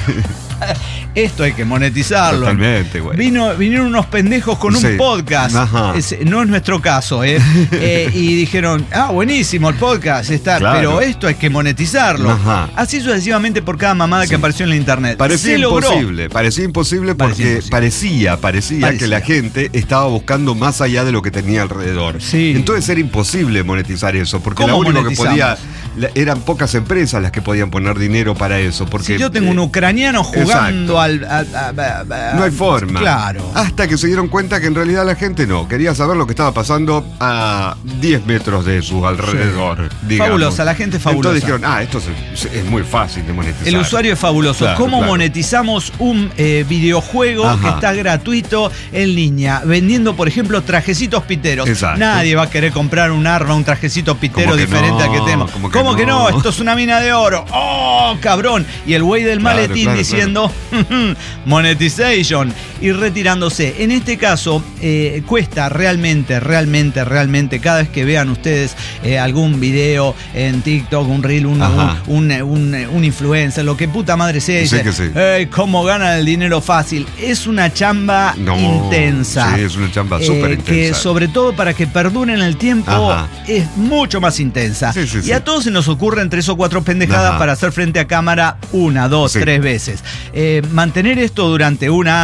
Esto hay que monetizarlo. Totalmente, güey. Vino, vinieron unos pendejos con un Sí. podcast. Ajá. Es- no es nuestro caso, ¿eh? Eh, y dijeron, ah, buenísimo el podcast, está, Claro. pero esto hay que monetizarlo. Ajá. Así sucesivamente por cada mamada Sí. que apareció en la internet. Parecía Se logró. imposible, parecía imposible porque Parecía imposible. parecía, parecía, Parecía. que la gente estaba buscando más allá de lo que tenía alrededor. Sí. Entonces era imposible monetizar eso, porque ¿Cómo lo único que monetizamos? podía, la- eran pocas empresas las que podían poner dinero para eso. Porque Si yo tengo un eh, ucraniano jugando exacto. al. a- a- a- a- no hay forma. Claro. Hasta que se dieron cuenta que en realidad la gente no. Quería saber lo que estaba pasando a diez metros de su alrededor. digamos. Fabulosa, la gente fabulosa. Entonces dijeron, ah, esto es, es muy fácil de monetizar. El usuario es fabuloso. Claro, ¿Cómo claro. monetizamos un eh, videojuego Ajá. que está gratuito en línea? Vendiendo, por ejemplo, trajecitos piteros. Exacto. Nadie va a querer comprar un arma, un trajecito pitero ¿Cómo que diferente no? al que tenemos. ¿Cómo ¿Cómo, que que, no? no? Esto es una mina de oro. ¡Oh, cabrón! Y el güey del Claro, maletín claro, diciendo monetization y retirándose. En este caso, eh, cuesta realmente, realmente, realmente, cada vez que vean ustedes eh, algún video en TikTok, un reel, un, Ajá. un, un, un, un influencer, lo que puta madre sea, Sí dice, que sí. "Ey, cómo ganan el dinero fácil". Es una chamba No, intensa. sí, es una chamba Eh, súper Que intensa. sobre todo para que perduren el tiempo Ajá. es mucho más intensa. Sí, sí, y sí. a todos se nos ocurren tres o cuatro pendejadas Ajá. para hacer frente a cámara una, dos, Sí. tres veces. Eh, mantener esto durante un año,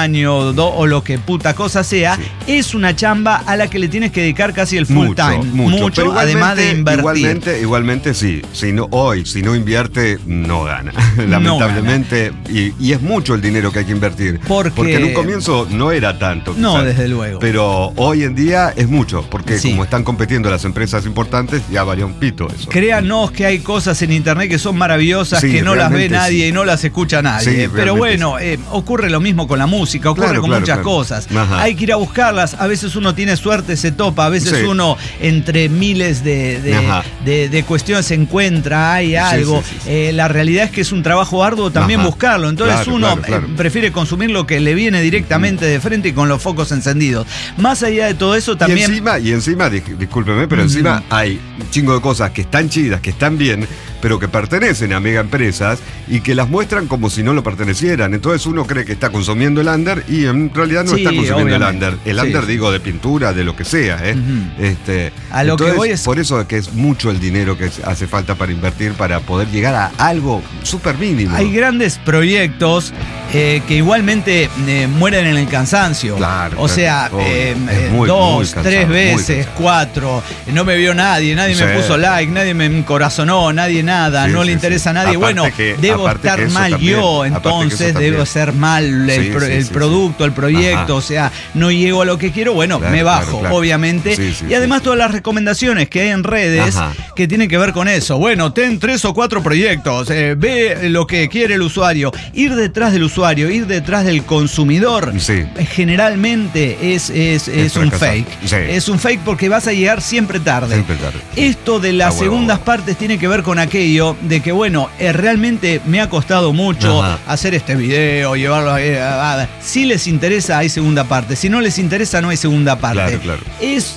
o, do, o lo que puta cosa sea, sí. es una chamba a la que le tienes que dedicar casi el full mucho, time. Mucho, mucho además de invertir. Igualmente, igualmente sí. Si no, hoy, si no invierte, no gana. Lamentablemente. No gana. Y, y es mucho el dinero que hay que invertir. Porque, porque en un comienzo no era tanto. No, quizás, desde luego. Pero hoy en día es mucho. Porque sí. como están compitiendo las empresas importantes, ya varía un pito eso. Créanos que hay cosas en internet que son maravillosas, sí, que no las ve nadie sí. y no las escucha nadie. Sí, pero bueno, eh, ocurre lo mismo con la música, ocurre claro, con claro, muchas claro. cosas. Ajá. Hay que ir a buscarlas. A veces uno tiene suerte, se topa. A veces sí. uno entre miles de, de, de, de cuestiones se encuentra, hay algo. Sí, sí, sí, sí. Eh, la realidad es que es un trabajo arduo también Ajá. buscarlo. Entonces claro, uno claro, claro. Eh, prefiere consumir lo que le viene directamente de frente y con los focos encendidos. Más allá de todo eso también... Y encima, y encima discúlpeme, pero mm. encima hay un chingo de cosas que están chidas, que están bien, pero que pertenecen a mega empresas y que las muestran como si no lo pertenecieran. Entonces uno cree que está consumiendo el under y en realidad no sí, está consumiendo obviamente. el under. El sí, under, sí. digo, de pintura, de lo que sea. ¿eh? Uh-huh. este, a lo entonces, que voy es... Por eso es que es mucho el dinero que hace falta para invertir, para poder llegar a algo súper mínimo. Hay grandes proyectos eh, que igualmente eh, mueren en el cansancio. Claro, o sea, claro, eh, muy, dos, muy cansado, tres veces, cuatro. No me vio nadie, nadie sí. me puso like, nadie me encorazonó, nadie nada, sí, no sí, le interesa sí. a nadie. Aparte bueno, que, debo estar mal también, yo, entonces debo ser mal el, sí, pro, sí, el sí, producto, sí. el proyecto, Ajá. o sea, no llego a lo que quiero, bueno, claro, me bajo, claro, claro. obviamente. Sí, sí, y además sí. todas las recomendaciones que hay en redes Ajá. que tienen que ver con eso. Bueno, ten tres o cuatro proyectos, eh, ve lo que quiere el usuario. Ir detrás del usuario, ir detrás del consumidor, sí. generalmente es, es, es, es un fake. Sí. Es un fake porque vas a llegar siempre tarde. Siempre tarde. Esto de las ah, segundas bueno. partes tiene que ver con aquello de que, bueno, eh, realmente me ha costado mucho Ajá. hacer este video, llevarlo a, a, a... Si les interesa, hay segunda parte. Si no les interesa, no hay segunda parte. Claro, claro. Es...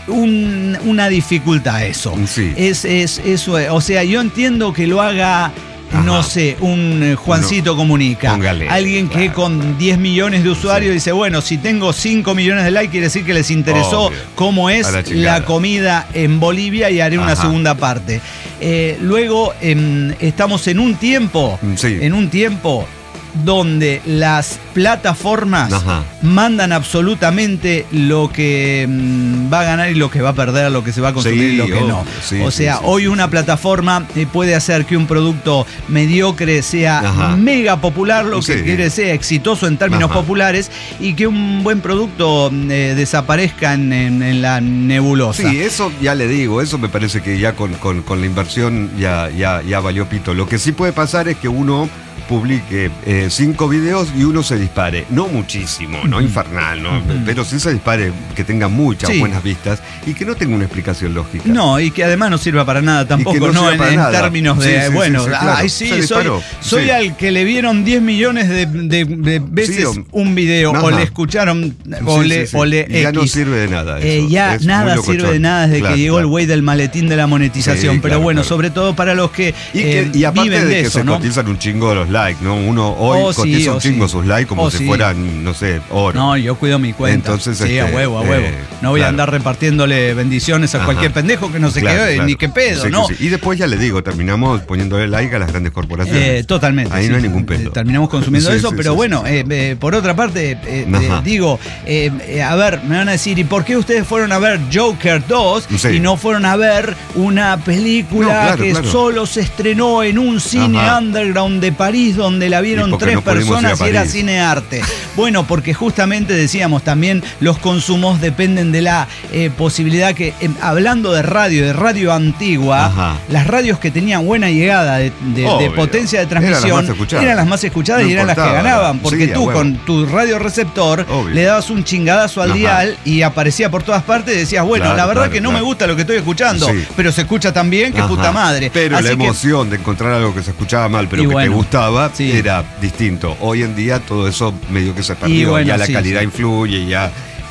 Un, una dificultad eso. Sí. Es, es, eso, o sea, yo entiendo que lo haga... Ajá. No sé, un Juancito no, Comunica. Póngale, alguien que claro. con diez millones de usuarios sí. dice, bueno, si tengo cinco millones de likes, quiere decir que les interesó Obvio. cómo es la, la comida en Bolivia y haré Ajá. una segunda parte. Eh, luego eh, estamos en un tiempo, sí. en un tiempo donde las plataformas Ajá. mandan absolutamente lo que mmm, va a ganar y lo que va a perder, lo que se va a consumir sí, y lo que oh, no. Sí, o sea, sí, sí, hoy sí, una sí. plataforma eh, puede hacer que un producto mediocre sea Ajá. mega popular, lo que sí. quiere sea exitoso en términos Ajá. populares, y que un buen producto eh, desaparezca en, en, en la nebulosa. Sí, eso ya le digo, eso me parece que ya con, con, con la inversión ya, ya, ya valió pito. Lo que sí puede pasar es que uno publique eh, cinco videos y uno se dispare, no muchísimo, no infernal, ¿no? Uh-huh. Pero sí se dispare, que tenga muchas sí. buenas vistas y que no tenga una explicación lógica. No, y que además no sirva para nada tampoco, no, no en, en términos de, sí, sí, bueno, sí, sí, claro. ay sí, soy, soy sí. al que le vieron diez millones de, de, de veces sí, o, un video, Ajá. o le escucharon, o sí, le, sí, sí. o le y ya no sirve de nada eso. Eh, ya es nada sirve de nada desde claro, que llegó claro. el güey del maletín de la monetización, sí, pero claro, bueno, claro. sobre todo para los que y, que, eh, y aparte viven de, de que eso, se ¿no? cotizan un chingo los likes, ¿no? Uno hoy oh, cotiza sí, un oh, chingo sí. sus likes como oh, si sí. fueran, no sé, oro. No, yo cuido mi cuenta. Entonces, sí, este, a huevo, a huevo. Eh, no voy claro. a andar repartiéndole bendiciones a Ajá. cualquier pendejo que no se claro, quede claro. ni qué pedo, sí, ¿no? Sí. Y después ya le digo, terminamos poniéndole like a las grandes corporaciones. Eh, totalmente. Ahí sí. no hay ningún pedo. Terminamos consumiendo sí, eso, sí, pero sí, bueno, sí, sí. Eh, eh, por otra parte, eh, eh, digo, eh, eh, a ver, me van a decir, ¿y por qué ustedes fueron a ver Joker dos sí. y no fueron a ver una película no, claro, que claro. solo se estrenó en un cine Ajá. underground de París donde la vieron tres no personas y era cine arte? Bueno, porque justamente decíamos también, los consumos dependen de la eh, posibilidad que, eh, hablando de radio, de radio antigua, Ajá. las radios que tenían buena llegada de, de, de potencia de transmisión eran las más, eran las más escuchadas no y eran las que ganaban, porque sí, tú con tu radio receptor Obvio. le dabas un chingadazo al Ajá. dial y aparecía por todas partes y decías, bueno, claro, la verdad claro, que no claro. me gusta lo que estoy escuchando, sí. pero se escucha tan bien que Ajá. puta madre. Pero Así la que, emoción de encontrar algo que se escuchaba mal, pero que bueno, te gustaba, sí. era distinto. Hoy en día todo eso medio que se perdió, bueno, ya la sí, calidad sí. influye, ya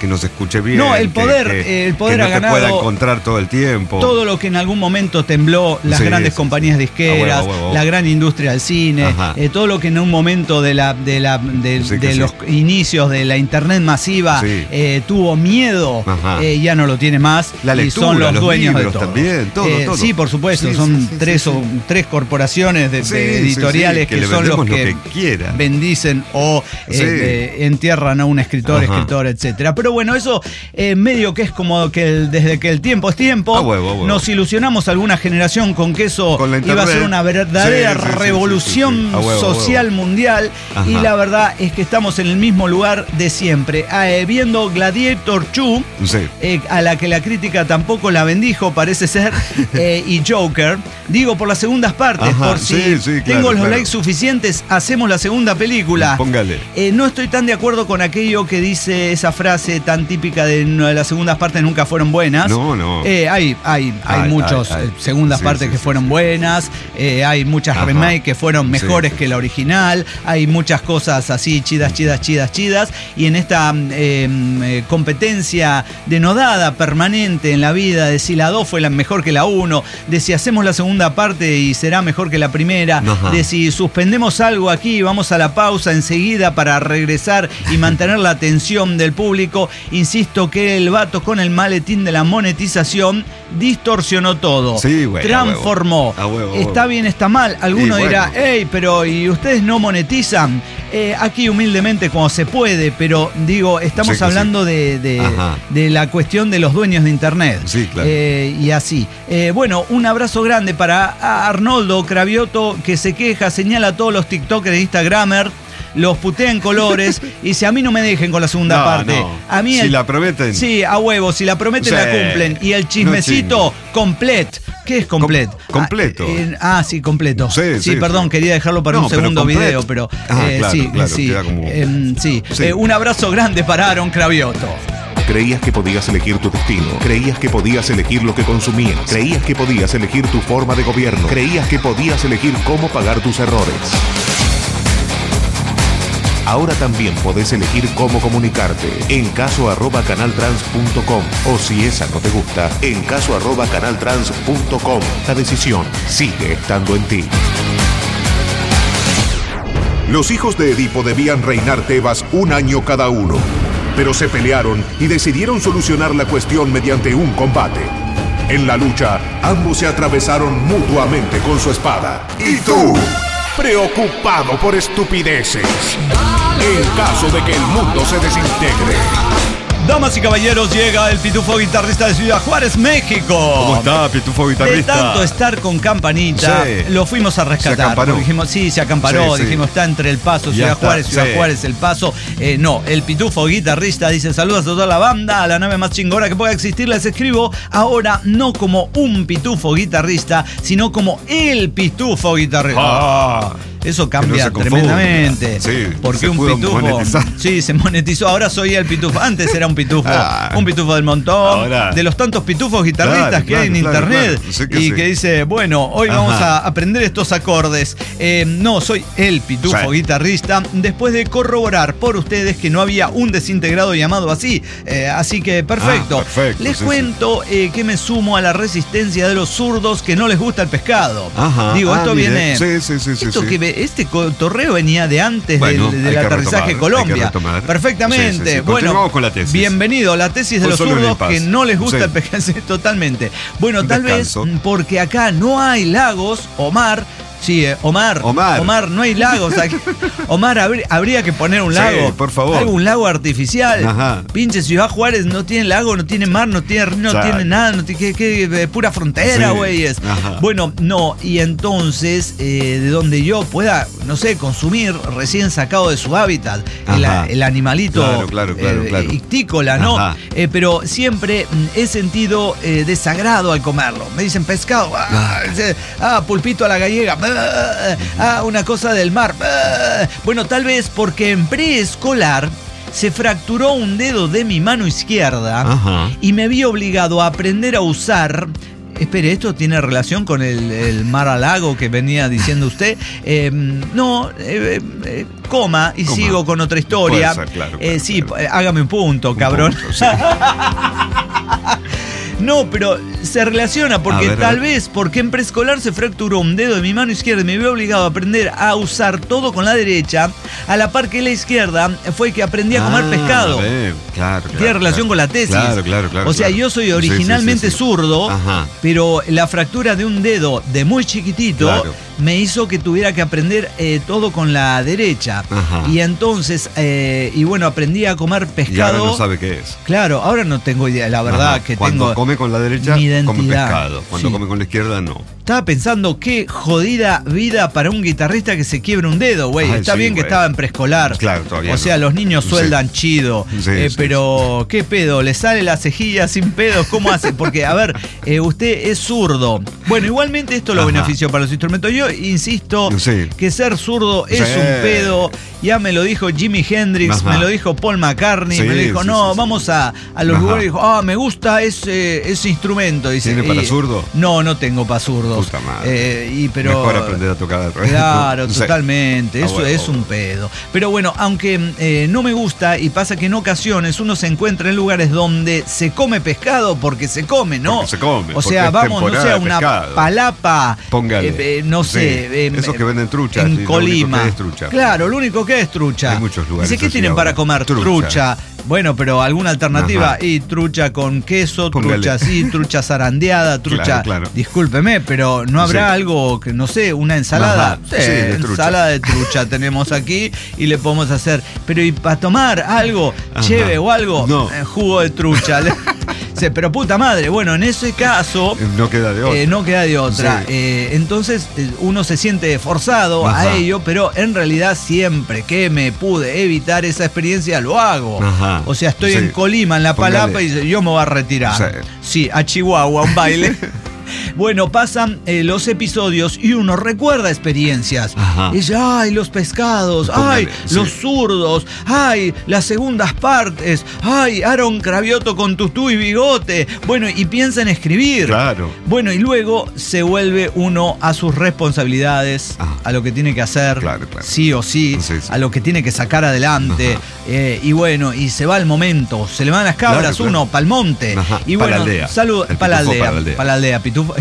que no se escuche bien. No, el poder, que, que, el poder que no ha ganado. te pueda encontrar todo el tiempo. Todo lo que en algún momento tembló, las sí, grandes sí, compañías disqueras, a huevo, a huevo. la gran industria del cine, eh, todo lo que en un momento de la de la de, sí, de sí. los inicios de la internet masiva sí. eh, tuvo miedo, eh, ya no lo tiene más. La lectura, y son los, los dueños de todo. También, todo, eh, todo. Sí, por supuesto, sí, son sí, sí, tres sí, o sí. tres corporaciones de, sí, de editoriales sí, sí, que, que son los que, lo que quieran. bendicen o eh, sí. eh, entierran a un escritor, Ajá. escritor, etcétera. Pero bueno, eso eh, medio que es como que el, desde que el tiempo es tiempo, a huevo, a huevo. nos ilusionamos alguna generación con que eso con iba a ser una verdadera sí, sí, revolución sí, sí, sí. A huevo, social a huevo. mundial. Ajá. Y la verdad es que estamos en el mismo lugar de siempre, eh, viendo Gladiator dos, sí. eh, a la que la crítica tampoco la bendijo, parece ser, eh, y Joker. Digo, por las segundas partes, Ajá, por si sí, sí, tengo claro, los claro. likes suficientes, hacemos la segunda película. Póngale. Eh, no estoy tan de acuerdo con aquello que dice esa frase tan típica de no, las segundas partes nunca fueron buenas. No, no. Eh, hay hay, hay Ay, muchos ay, ay. eh, segundas Sí, partes sí, que sí, fueron sí. buenas, eh, hay muchas Ajá. remakes que fueron mejores Sí. que la original, hay muchas cosas así chidas, chidas, chidas, chidas, y en esta eh, eh, competencia denodada permanente en la vida de si la dos fue la mejor que la uno, de si hacemos la segunda parte y será mejor que la primera, Ajá. de si suspendemos algo aquí y vamos a la pausa enseguida para regresar y mantener la atención del público. Insisto que el vato con el maletín de la monetización distorsionó todo, sí, bueno, transformó. a huevo. A huevo, a huevo. Está bien, está mal. Alguno Y dirá, bueno. hey, pero ¿y ustedes no monetizan? Eh, aquí humildemente como se puede, pero digo, estamos Sí que hablando sí. de, de, Ajá. de la cuestión de los dueños de internet. Sí, claro. Eh, y así. Eh, bueno, un abrazo grande para Arnoldo Cravioto, que se queja, señala a todos los TikTokers de Instagramer, los putea en colores y dice, a mí no me dejen con la segunda No, parte. no. A mí Si el- la prometen. Sí, a huevo, si la prometen Sí. la cumplen. Y el chismecito No complet. ¿Qué es complet? Com- completo. Ah, eh, ah, sí, completo. Sí, Sí, sí, perdón, sí. quería dejarlo para No, un pero segundo complet. video, pero Ah, eh, claro, sí, claro, sí. queda como- Em, sí. Sí. Eh, un abrazo grande para Aaron Cravioto. Creías que podías elegir tu destino. Creías que podías elegir lo que consumías. Creías que podías elegir tu forma de gobierno. Creías que podías elegir cómo pagar tus errores. Ahora también podés elegir cómo comunicarte. En caso arroba canaltrans punto com. O si esa no te gusta, en caso arroba canaltrans punto com. La decisión sigue estando en ti. Los hijos de Edipo debían reinar Tebas un año cada uno, pero se pelearon y decidieron solucionar la cuestión mediante un combate. En la lucha, ambos se atravesaron mutuamente con su espada. ¿Y tú? Preocupado por estupideces. En caso de que el mundo se desintegre. Damas y caballeros, llega el pitufo guitarrista de Ciudad Juárez, México. ¿Cómo está, pitufo De guitarrista? tanto estar con Campanita, Sí. lo fuimos a rescatar. Se acamparó. Dijimos, sí, se acamparó. Sí, sí. Dijimos, está entre El Paso, Ya Ciudad está, Juárez, Ciudad sí. Juárez, El Paso. Eh, no, el pitufo guitarrista dice, saludos a toda la banda, a la nave más chingona que pueda existir. Les escribo ahora no como un pitufo guitarrista, sino como el pitufo guitarrista. Ah. Eso Que no cambia se confunda. tremendamente. Sí, porque se un pudo pitufo. monetizar. Sí, se monetizó. Ahora soy el pitufo. Antes era un pitufo. Ah. Un pitufo del montón. Ahora. De los tantos pitufos guitarristas Claro, que hay en claro, claro, internet. claro. Sí que y sí. que dice, bueno, hoy Ajá. vamos a aprender estos acordes. Eh, no, soy el pitufo Sí. guitarrista. Después de corroborar por ustedes que no había un desintegrado llamado así. Eh, así que perfecto. Ah, perfecto, Les sí, cuento eh, que me sumo a la resistencia de los zurdos que no les gusta el pescado. Ajá. Digo, Ah, esto mire. viene. Sí, sí, sí, sí, esto sí. que ve- este cotorreo venía de antes Bueno, del, hay del que aterrizaje retomar, Colombia. hay que retomar. Perfectamente. Sí, sí, sí. Bueno, Continuamos con la tesis. bienvenido. La tesis de Fue los solo un zurdos impasse. que no les gusta Sí. el pescado. Sí, totalmente. Bueno, Un tal descanso. vez porque acá no hay lagos, Omar. Sí, eh, Omar. Omar. Omar, no hay lagos aquí. Omar, habría, habría que poner un Sí, lago. por favor. Algún lago artificial. Ajá. Pinche Ciudad Juárez no tiene lago, no tiene mar, no tiene no Exacto. tiene nada, no tiene que, que- pura frontera, Sí. güeyes. Ajá. Bueno, no, y entonces eh, de donde yo pueda, no sé, consumir recién sacado de su hábitat el, Ajá. el animalito Claro, claro, claro, eh, claro. ictícola, ¿no? Ajá. Eh, pero siempre mm, he sentido eh, desagrado al comerlo. Me dicen pescado, ah, ese- ah, pulpito a la gallega, ah, ah, una cosa del mar. ah. Bueno, tal vez porque en preescolar se fracturó un dedo de mi mano izquierda Ajá. y me vi obligado a aprender a usar Espere, ¿esto tiene relación con el, el Mar-a-Lago que venía diciendo usted? Eh, no, eh, eh, coma y coma. Sigo con otra historia. Puede ser, claro, eh, claro, sí, claro. hágame un punto, Un cabrón. punto, sí. No, pero se relaciona porque ver, tal vez porque en preescolar se fracturó un dedo de mi mano izquierda y me vio obligado a aprender a usar todo con la derecha, a la par que la izquierda fue que aprendí a comer ah, pescado. A ver, claro, claro, Tiene relación claro. con la tesis. Claro, claro, claro. O sea, claro. yo soy originalmente sí, sí, sí, sí. zurdo, Ajá. pero la fractura de un dedo de muy chiquitito Claro. me hizo que tuviera que aprender eh, todo con la derecha. Ajá. Y entonces, eh, y bueno, aprendí a comer pescado. Y ahora no sabe qué es. Claro, ahora no tengo idea, la verdad Ajá. que Cuando tengo come con la derecha, mi identidad. come pescado. Cuando Sí. come con la izquierda, no. Estaba pensando qué jodida vida para un guitarrista que se quiebra un dedo, güey. Ay, Está sí, bien que güey. estaba en preescolar. Claro, todavía O sea, no. los niños sueldan Sí. chido. Sí, eh, sí, pero, ¿qué pedo? ¿Le sale la cejilla sin pedos? ¿Cómo hace? Porque, a ver, eh, usted es zurdo. Bueno, igualmente esto lo Ajá. benefició para los instrumentos. Yo insisto Sí. que ser zurdo es Sí. un pedo. Ya me lo dijo Jimi Hendrix, Ajá. me lo dijo Paul McCartney, Sí, me lo dijo, sí, no, sí, sí. vamos a, a los Ajá. lugares. Dijo, ah, me gusta ese, ese instrumento. Dice, ¿Tiene para y- zurdo? No, no tengo para zurdos. Puta madre. Eh, y, pero, Mejor aprender a tocar al revés. Claro, Sí. totalmente. Ah, Eso bueno, es un pedo. Pero bueno, aunque eh, no me gusta y pasa que en ocasiones uno se encuentra en lugares donde se come pescado porque se come, ¿no? Porque se come, O sea, porque es vamos, no temporada sé, a de una pescado. palapa. Póngale. eh, eh, no Sí. sé. eh, Esos que venden truchas, y En lo único Colima. que es trucha. Claro, lo único que es trucha. Hay muchos lugares Dice, ¿qué así tienen ahora? para comer? Trucha. Trucha. Bueno, pero alguna alternativa. Ajá. Y trucha con queso, Póngale. trucha así, trucha zarandeada, trucha. Claro, claro. Discúlpeme, pero ¿no habrá Sí. algo que, no sé, una ensalada? Ajá. Sí, de trucha. Ensalada de trucha tenemos aquí y le podemos hacer. Pero ¿y para tomar algo, Ajá. cheve o algo? No. Eh, jugo de trucha. Sí, pero puta madre, bueno, en ese caso No queda de otra. eh, no queda de otra. Sí. Eh, entonces eh, uno se siente forzado Ajá. a ello, pero en realidad siempre que me pude evitar esa experiencia lo hago. Ajá. O sea, estoy Sí. en Colima, en La Palapa, Póngale. y dice, yo me voy a retirar. Sí. Sí, a Chihuahua, un baile. Bueno, pasan eh, los episodios y uno recuerda experiencias. Ajá. Y dice, ay, los pescados, Póngale, ay, sí. los zurdos, ay, las segundas partes, ay, Aaron Cravioto con tutú y bigote. Bueno, y piensa en escribir. Claro. Bueno, y luego se vuelve uno a sus responsabilidades, Ajá. a lo que tiene que hacer, Claro, claro. sí o sí, Sí, sí. a lo que tiene que sacar adelante. Ajá. Eh, y bueno, y se va el momento, se le van las cabras, Claro, claro. uno, pa'l monte. Ajá, Y pa' la bueno, aldea. salud, El para la pitufo aldea, pa' la aldea. pa' la aldea, pitufo.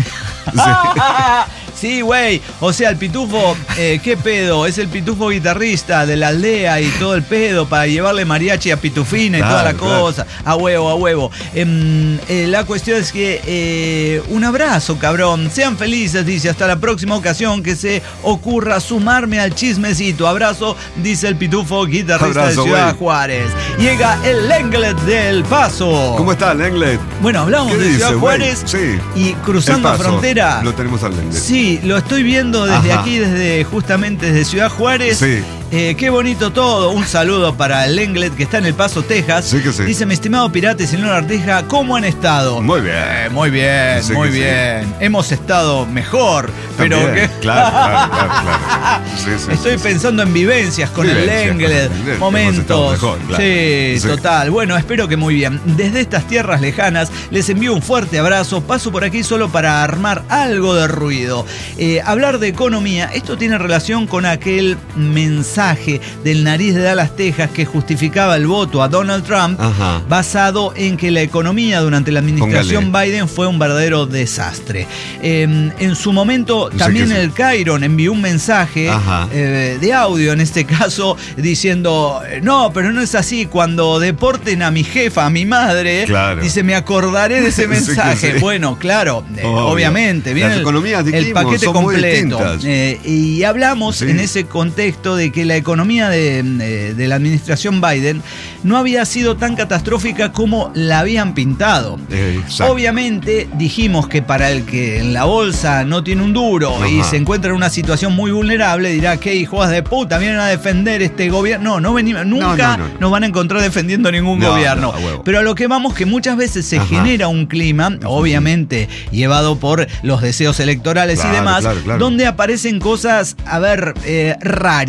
Sí, güey. O sea, el pitufo, eh, ¿qué pedo? Es el pitufo guitarrista de la aldea y todo el pedo para llevarle mariachi a Pitufina y Claro, toda la claro. cosa. A huevo, a huevo. Em, eh, la cuestión es que eh, un abrazo, cabrón. Sean felices, dice. Hasta la próxima ocasión que se ocurra sumarme al chismecito. Abrazo, dice el pitufo guitarrista Abrazo, de Ciudad güey. Juárez. Llega el Lenglet del Paso. ¿Cómo está, Lenglet? Bueno, hablamos ¿Qué de dice, Ciudad güey? Juárez Sí. y cruzando El Paso. frontera. Lo tenemos al Lenglet. Sí, lo estoy viendo desde Ajá. aquí, desde justamente desde Ciudad Juárez. Sí. Eh, qué bonito todo. Un saludo para el Lenglet que está en El Paso, Texas. Sí que sí. Dice, mi estimado pirata y señor Arteja, ¿cómo han estado? Muy bien. Eh, muy bien, Sí muy que sí. bien. Hemos estado mejor, pero También. que... Claro, claro, claro, claro. Sí, sí, Estoy sí, sí. pensando en vivencias con Vivencias el con Lenglet, el Lenglet. Hemos momentos. estado mejor, claro. Sí, Sí. total. Bueno, espero que muy bien. Desde estas tierras lejanas les envío un fuerte abrazo. Paso por aquí solo para armar algo de ruido. Eh, hablar de economía, esto tiene relación con aquel mensaje del nariz de Dallas, Texas, que justificaba el voto a Donald Trump, Ajá. basado en que la economía durante la administración Póngale. Biden fue un verdadero desastre. Eh, en su momento, Sí también que sí. el Cairon envió un mensaje Ajá. eh, de audio, en este caso, diciendo, eh, no, pero no es así, cuando deporten a mi jefa, a mi madre, Claro. dice, me acordaré de ese Sí que mensaje. sí. bueno, claro, eh, Obvio. obviamente, viene Las el, economías, el dijimos, paquete son muy completo. distintas. Eh, y hablamos Sí. en ese contexto de que la economía de, eh, de la administración Biden no había sido tan catastrófica como la habían pintado. Eh, exacto. Obviamente dijimos que para el que en la bolsa no tiene un duro y Ajá. se encuentra en una situación muy vulnerable, dirá, ¿qué hijos de puta vienen a defender este gobierno? No, no venimos, nunca no, no, no. nos van a encontrar defendiendo ningún No, gobierno. no, a huevo. Pero a lo que vamos, que muchas veces se Ajá. genera un clima, obviamente llevado por los deseos electorales Claro, y demás, claro, claro. donde aparecen cosas, a ver, eh, raris, entre Sí,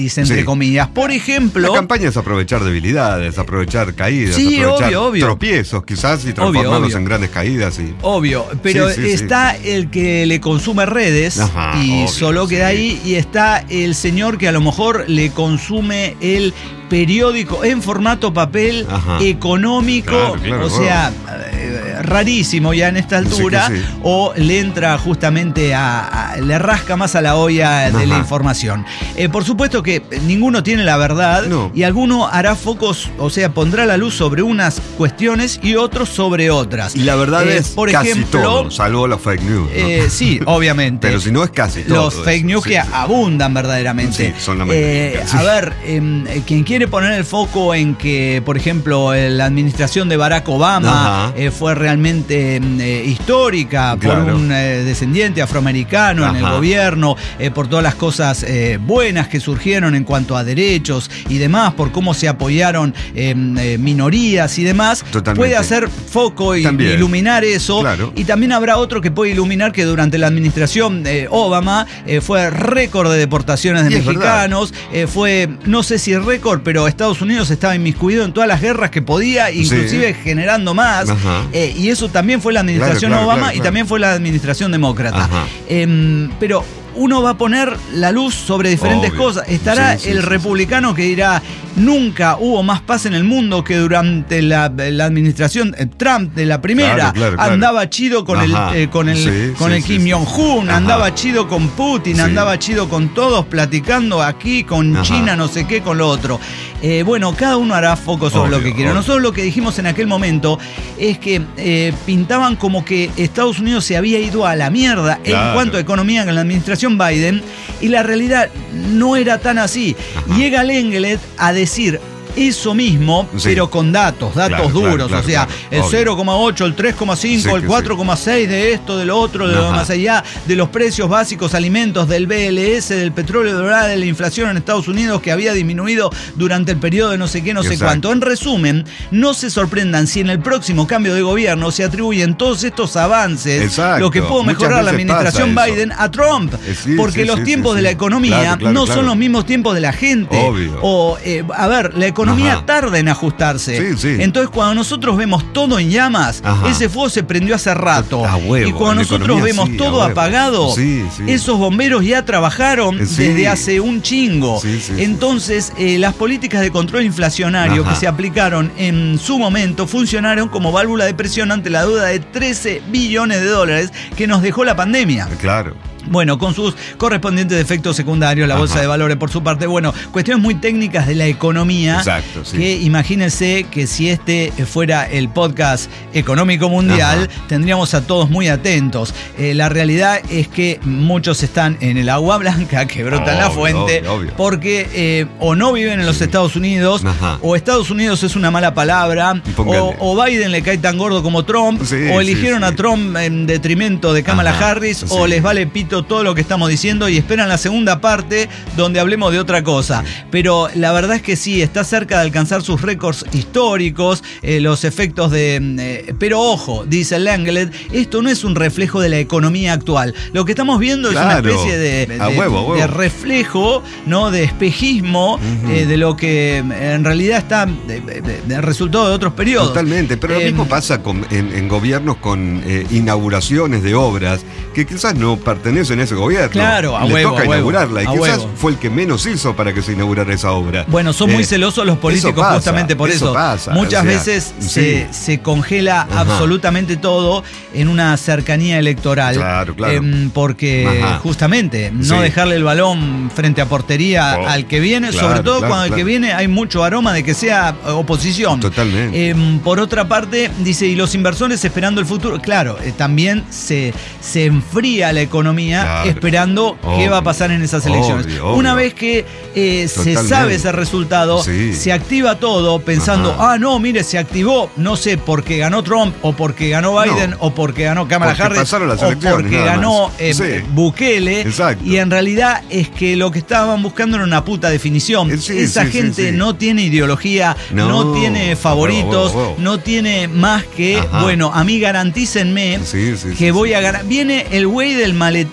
entre comillas. Por ejemplo... La campaña es aprovechar debilidades, aprovechar caídas, sí, aprovechar obvio, obvio. tropiezos quizás y transformarlos obvio, obvio. en grandes caídas. Y... Obvio, pero sí, sí, está sí. el que le consume redes Ajá, y obvio, solo queda sí. ahí, y está el señor que a lo mejor le consume el periódico en formato papel Ajá. económico, Claro, claro, o sea, eh, rarísimo ya en esta altura, Sí, sí, sí. o le entra justamente a, a- le rasca más a la olla de Ajá. la información. Eh, por supuesto que ninguno tiene la verdad No. y alguno hará focos, o sea, pondrá la luz sobre unas cuestiones y otros sobre otras. Y la verdad Eh, es por casi ejemplo, todo, salvo los fake news. ¿no? eh, sí, obviamente. Pero si no es casi todo. Los fake eso, news sí, que sí. abundan verdaderamente. Sí, son la mayoría, Eh, sí. A ver, eh, quien quiere poner el foco en que, por ejemplo, eh, la administración de Barack Obama Ajá. eh, fue realmente eh, histórica Claro. por un eh, descendiente afroamericano en el Ajá. gobierno, eh, por todas las cosas eh, buenas que surgieron en cuanto a derechos y demás, por cómo se apoyaron eh, eh, minorías y demás, Totalmente. puede hacer foco y También. iluminar eso. Claro. Y también habrá otro que puede iluminar que durante la administración de Obama eh, fue récord de deportaciones de Y es mexicanos, eh, fue, no sé si récord, pero Estados Unidos estaba inmiscuido en todas las guerras que podía, inclusive Sí. generando más, Ajá. eh, y eso también fue la administración Claro, claro, Obama claro, y claro. también fue la administración demócrata. Ajá. Em, pero uno va a poner la luz sobre diferentes Obvio. cosas. Estará Sí, sí, el sí, republicano que dirá, nunca hubo más paz en el mundo que durante la, la administración eh, Trump de la primera. Claro, claro, claro. Andaba chido con Ajá. el, eh, con el, Sí, con sí, el sí, Kim sí. Jong-un, Ajá. andaba chido con Putin, Sí. andaba chido con todos, platicando aquí, con Ajá. China, no sé qué, con lo otro. Eh, bueno, cada uno hará foco sobre Obvio, lo que quiera. obvio. Nosotros lo que dijimos en aquel momento es que eh, pintaban como que Estados Unidos se había ido a la mierda en Claro. cuanto a economía con la administración Biden, y la realidad no era tan así. Ajá. Llega Lenglet a decir eso mismo, Sí. pero con datos, datos Claro, claro, duros, claro, o sea, claro, el obvio. cero coma ocho, el tres coma cinco, Sí, el que cuatro coma seis de esto, de lo otro, de lo Ajá. más allá, de los precios básicos, alimentos, del B L S, del petróleo dorado, de la inflación en Estados Unidos que había disminuido durante el periodo de no sé qué, no sé Exacto. cuánto. En resumen, no se sorprendan si en el próximo cambio de gobierno se atribuyen todos estos avances, Exacto. lo que pudo Muchas mejorar la veces administración pasa eso. Biden, a Trump, Eh, sí, porque sí, los sí, tiempos sí, de sí. la economía Claro, claro, no claro. son los mismos tiempos de la gente. Obvio. O, eh, a ver, la economía Ajá. tarda en ajustarse. Sí, sí. Entonces, cuando nosotros vemos todo en llamas, Ajá. ese fuego se prendió hace rato. A huevo, y cuando en la nosotros economía vemos sí, a todo huevo. apagado, Sí, sí. esos bomberos ya trabajaron Eh, sí. desde hace un chingo. Sí, sí, sí, Entonces, eh, las políticas de control inflacionario Ajá. que se aplicaron en su momento funcionaron como válvula de presión ante la deuda de trece billones de dólares que nos dejó la pandemia. Claro. Bueno, con sus correspondientes efectos secundarios, la Ajá. bolsa de valores por su parte. Bueno, cuestiones muy técnicas de la economía. Exacto, sí. Que imagínense que si este fuera el podcast económico mundial, Ajá. tendríamos a todos muy atentos. Eh, la realidad es que muchos están en el agua blanca que brota en la Obvio, fuente, obvio, obvio. porque eh, o no viven en los Sí. Estados Unidos, Ajá. o Estados Unidos es una mala palabra, Póngale. o, o Biden le cae tan gordo como Trump, Sí, o sí, eligieron sí. a Trump en detrimento de Kamala Ajá, Harris, sí. o les vale pito todo lo que estamos diciendo y esperan la segunda parte donde hablemos de otra cosa. Pero la verdad es que sí, está cerca de alcanzar sus récords históricos, eh, los efectos de... eh, pero ojo, dice Lenglet, esto no es un reflejo de la economía actual. Lo que estamos viendo Claro, es una especie de, de, a huevo, a huevo. de reflejo, ¿no? De espejismo, Ujú. eh, de lo que en realidad está de, de- de- de resultado de otros periodos. Totalmente, pero lo Eh, mismo pasa con- en, en gobiernos con eh, inauguraciones de obras que quizás no pertenecen a ese gobierno. Claro, a Le huevo, toca a huevo, inaugurarla y a quizás huevo. fue el que menos hizo para que se inaugurara esa obra. Bueno, son muy Eh, celosos los políticos eso pasa, justamente por eso. eso pasa, Muchas o sea, veces sí. se, se congela Ajá. absolutamente todo en una cercanía electoral. Claro, claro. Em, porque Ajá. justamente no Sí. dejarle el balón frente a portería Oh, al que viene, claro, sobre todo claro, cuando el claro. que viene hay mucho aroma de que sea eh, oposición. Totalmente. Em, por otra parte, dice, y los inversores esperando el futuro. Claro, eh, también se, se enfría la economía Claro. esperando qué Obvio. va a pasar en esas elecciones. Obvio, obvio. Una vez que eh, se Totalmente. sabe ese resultado, Sí. se activa todo pensando, Ajá. ah, no, mire, se activó, no sé, porque ganó Trump, o porque ganó Biden, No. o porque ganó Kamala Porque Harris, pasaron las o elecciones, porque nada ganó más. eh, Sí. Bukele. Exacto. Y en realidad es que lo que estaban buscando era una puta definición. Eh, sí, Esa sí, sí, gente sí. no tiene ideología, no, No. tiene favoritos, Huevo, huevo, huevo. no tiene más que, Ajá. bueno, a mí garantícenme Sí, sí, que sí, voy sí. a ganar. Viene el güey del maletín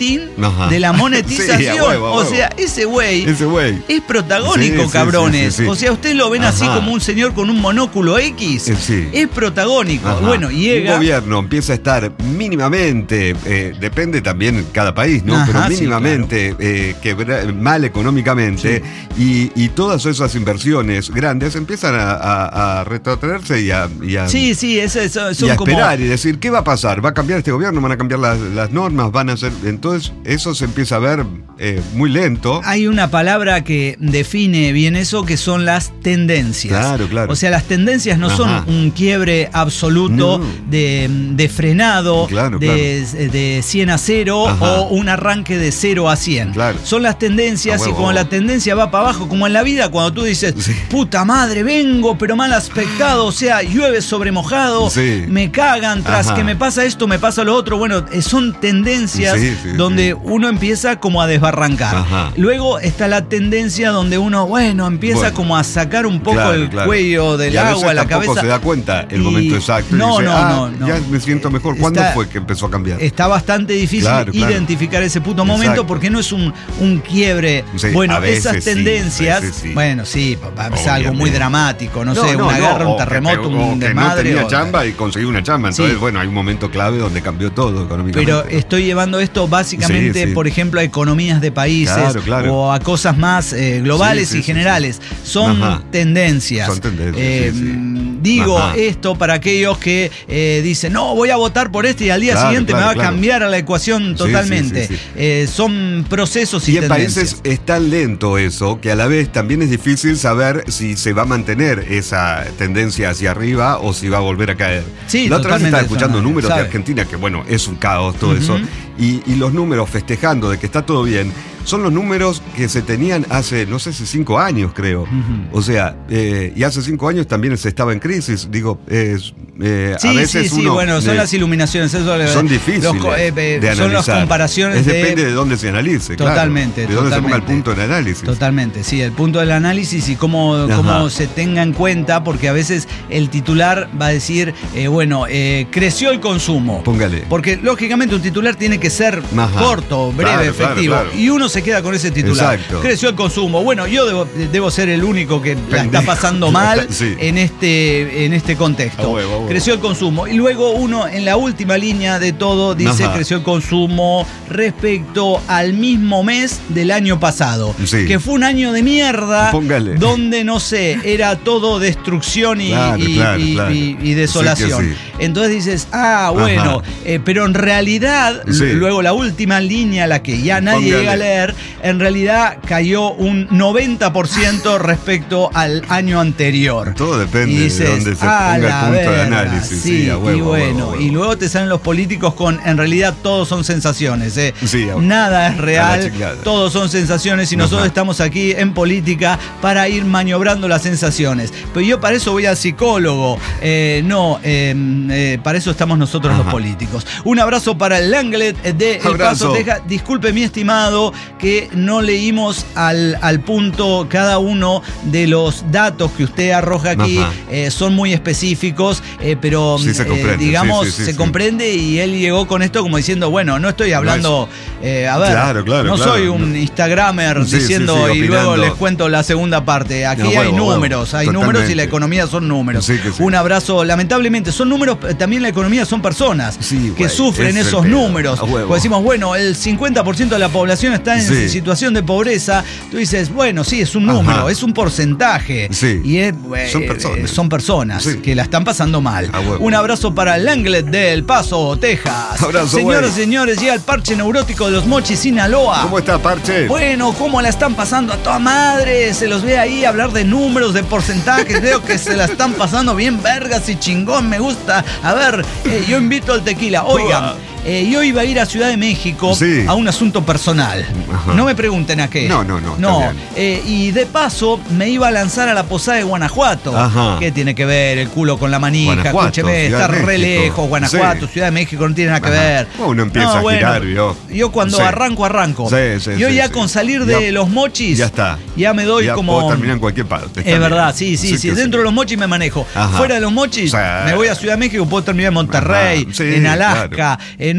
marketing Ajá. de la monetización. Sí, a huevo, a o huevo. sea, ese güey Ese güey. es protagónico, Sí, sí, cabrones. sí, sí, sí. O sea, ustedes lo ven así Ajá. como un señor con un monóculo X. Eh, sí. Es protagónico. Ajá. Bueno, llega. Un gobierno empieza a estar mínimamente, eh, depende también en cada país, ¿no? Ajá, Pero sí, mínimamente eh, quebra- mal económicamente y, y todas esas inversiones grandes empiezan a, a- a retrotraerse y a, y a, Sí, sí, eso, eso- y son a como. esperar y decir, ¿qué va a pasar? ¿Va a cambiar este gobierno? ¿Van a cambiar las, las normas? ¿Van a hacer...? Entonces, eso se empieza a ver eh, muy lento. Hay una palabra que define bien eso, que son las tendencias. Claro, claro. O sea, las tendencias no Ajá. son un quiebre absoluto No. de, de frenado Claro, de, de cien a cero Ajá. o un arranque de cero a cien. Claro. Son las tendencias A y huevo, como a la huevo. tendencia va para abajo, como en la vida, cuando tú dices, Sí. puta madre, vengo, pero mal aspectado, o sea, llueve sobre mojado, Sí. me cagan, tras Ajá. que me pasa esto, me pasa lo otro. Bueno, eh, son tendencias Sí, sí, donde sí. uno empieza como a desbarrancar. Ajá. Luego está la tendencia donde uno, bueno, empieza Bueno. como a sacar un poco Claro, el claro. cuello del Y a veces agua, la tampoco cabeza. se da cuenta el Y- momento exacto. y No, dice, no, "Ah, no, no. ya me siento mejor. ¿Cuándo Está- fue que empezó a cambiar? Está bastante difícil Claro, claro. identificar ese puto momento Exacto. porque no es un, un quiebre. Sí, bueno, a veces esas sí, tendencias, a veces sí. bueno, sí, papá, es algo Obviamente. muy dramático, no, No, sé, no, una no, guerra, o un que terremoto, pe- o un que desmadre. no tenía o- chamba y conseguí una chamba. Entonces, Sí. bueno, hay un momento clave donde cambió todo económicamente. Pero estoy llevando esto básicamente, Sí, sí. por ejemplo, a economías de países Claro, claro. o a cosas más eh, globales Sí, sí, y sí, generales. Son Ajá. tendencias. Son tendencias, Eh, sí, sí. Digo Ajá. esto para aquellos que eh, dicen, no, voy a votar por este y al día Claro, siguiente claro, me va claro. a cambiar a la ecuación Sí, totalmente. sí, sí, sí. Eh, son procesos y, Y en tendencias. países es tan lento eso que a la vez también es difícil saber si se va a mantener esa tendencia hacia arriba o si va a volver a caer. Sí, la otra vez totalmente, estaba eso escuchando nadie números sabe. de Argentina, que bueno, es un caos todo Ujú. eso, y, y los números festejando de que está todo bien, son los números que se tenían hace, no sé si cinco años creo. O sea, eh, y hace cinco años también se estaba en crisis. Digo, es, eh, Sí, a veces sí, sí, uno, bueno, son eh, las iluminaciones, eso le- son difíciles los co- eh, eh, de analizar. son las comparaciones Es de... depende de dónde se analice, claro. Totalmente, de dónde se ponga el totalmente. punto de análisis. Totalmente, sí, el punto del análisis y cómo, Ajá. cómo se tenga en cuenta, porque a veces el titular va a decir, eh, bueno, eh, creció el consumo. Póngale. Porque lógicamente un titular tiene que ser Ajá. corto, breve, Claro, claro, efectivo. claro. Y uno se queda con ese titular. Exacto. Creció el consumo. Bueno, yo debo, debo ser el único que la está pasando mal Sí. en este, en este contexto. A huevo, a huevo. Creció el consumo. Y luego uno en la última línea de todo dice Ajá. creció el consumo respecto al mismo mes del año pasado. Sí. Que fue un año de mierda. Póngale. Donde, no sé, era todo destrucción y, Claro, y- claro, y- claro. y- y desolación. Sí que sí. Entonces dices, ah, bueno, Ajá. eh, pero en realidad, Sí. l- luego la última línea, la que ya nadie Póngale. llega a leer, en realidad cayó un noventa por ciento respecto al año anterior. Todo depende Y de dices, dónde se "A ponga el la punto de verga". análisis. Sí, Sí, a huevo, y a bueno, huevo, a huevo. y luego te salen los políticos con, en realidad todos son sensaciones. ¿eh? Sí, a- Nada es a la real, chingada. todos son sensaciones y Ajá. nosotros estamos aquí en política para ir maniobrando las sensaciones. Pero yo para eso voy al psicólogo. Eh, no, eh, eh, para eso estamos nosotros Ajá. los políticos. Un abrazo para el Langlet de El Abrazo. Paso, Texas. Disculpe, mi estimado, que no leímos al, al punto cada uno de los datos que usted arroja aquí. Ajá. Eh, son muy específicos, eh, pero Sí, se eh, comprende. digamos, Sí, sí, sí, se sí. comprende y él llegó con esto como diciendo, bueno, no estoy hablando, eh, a ver, Claro, claro, no claro. soy un Instagramer Sí, sí, diciendo sí, y luego opinando. les cuento la segunda parte. Aquí No, hay huevo, huevo. números, hay números y Totalmente. la economía son números. Sí, que sí. Un abrazo, lamentablemente son números, eh, también la economía son personas Sí, que güey, sufren ese es el esos pedo. números. A huevo. Pues decimos, bueno, el cincuenta por ciento de la población está en Sí. situación de pobreza. Tú dices, bueno, sí, es un Ajá. número, es un porcentaje. Sí. Y es, Son eh, personas. son personas Sí. que la están pasando mal. A huevo. Un abrazo para el Langlet de El Paso, Texas. Abrazo, Señoras y güey. señores, llega el parche neurótico de los Mochis, Sinaloa. ¿Cómo está, Parche? Bueno, ¿cómo la están pasando a toda madre? Se los ve ahí hablar de números, de porcentajes. Veo que se la están pasando bien vergas y chingón, me gusta. A ver, eh, yo invito al tequila. Oigan, eh, yo iba a ir a Ciudad de México Sí. a un asunto personal. Ajá. No me pregunten a qué. No, no, no, está No, bien. eh, y de paso me iba a lanzar a la Posada de Guanajuato. Ajá. ¿Qué tiene que ver el culo con la manija? Guanajuato, Escúcheme, Ciudad está de re México. lejos. Guanajuato, Sí. Ciudad de México no tiene nada que Ajá. ver. Uno empieza a girar, ¿vio? Yo cuando Sí. arranco, arranco. Sí, sí, yo sí, ya sí. con salir de Ya- los mochis. Ya está. Ya me doy Ya como. puedo terminar en cualquier parte. está Es bien. verdad, sí, sí, sí. que Dentro de los mochis me manejo. Ajá. Fuera de los mochis, Sí. me voy a Ciudad de México, puedo terminar en Monterrey, Ajá. Sí, en Alaska, claro. en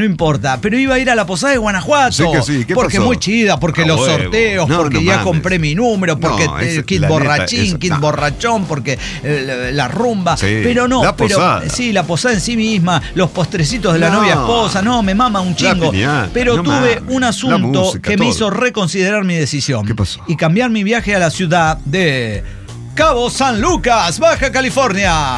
no importa. Pero iba a ir a la posada de Guanajuato. Sí que sí. ¿Qué porque pasó? muy chida, porque A los huevo. sorteos, No, porque no ya mames. compré mi número, porque No, eh, esa- kit la neta, borrachín, esa- kit no. borrachón, porque eh, la, la rumba. Sí, pero no, la pero posada. sí, la posada en sí misma, los postrecitos de la No. novia esposa, no, me mama un La chingo. piñata, Pero no tuve mames. un La asunto música, que me todo. hizo reconsiderar mi decisión. ¿Qué pasó? Y cambiar mi viaje a la ciudad de Cabo San Lucas, Baja California.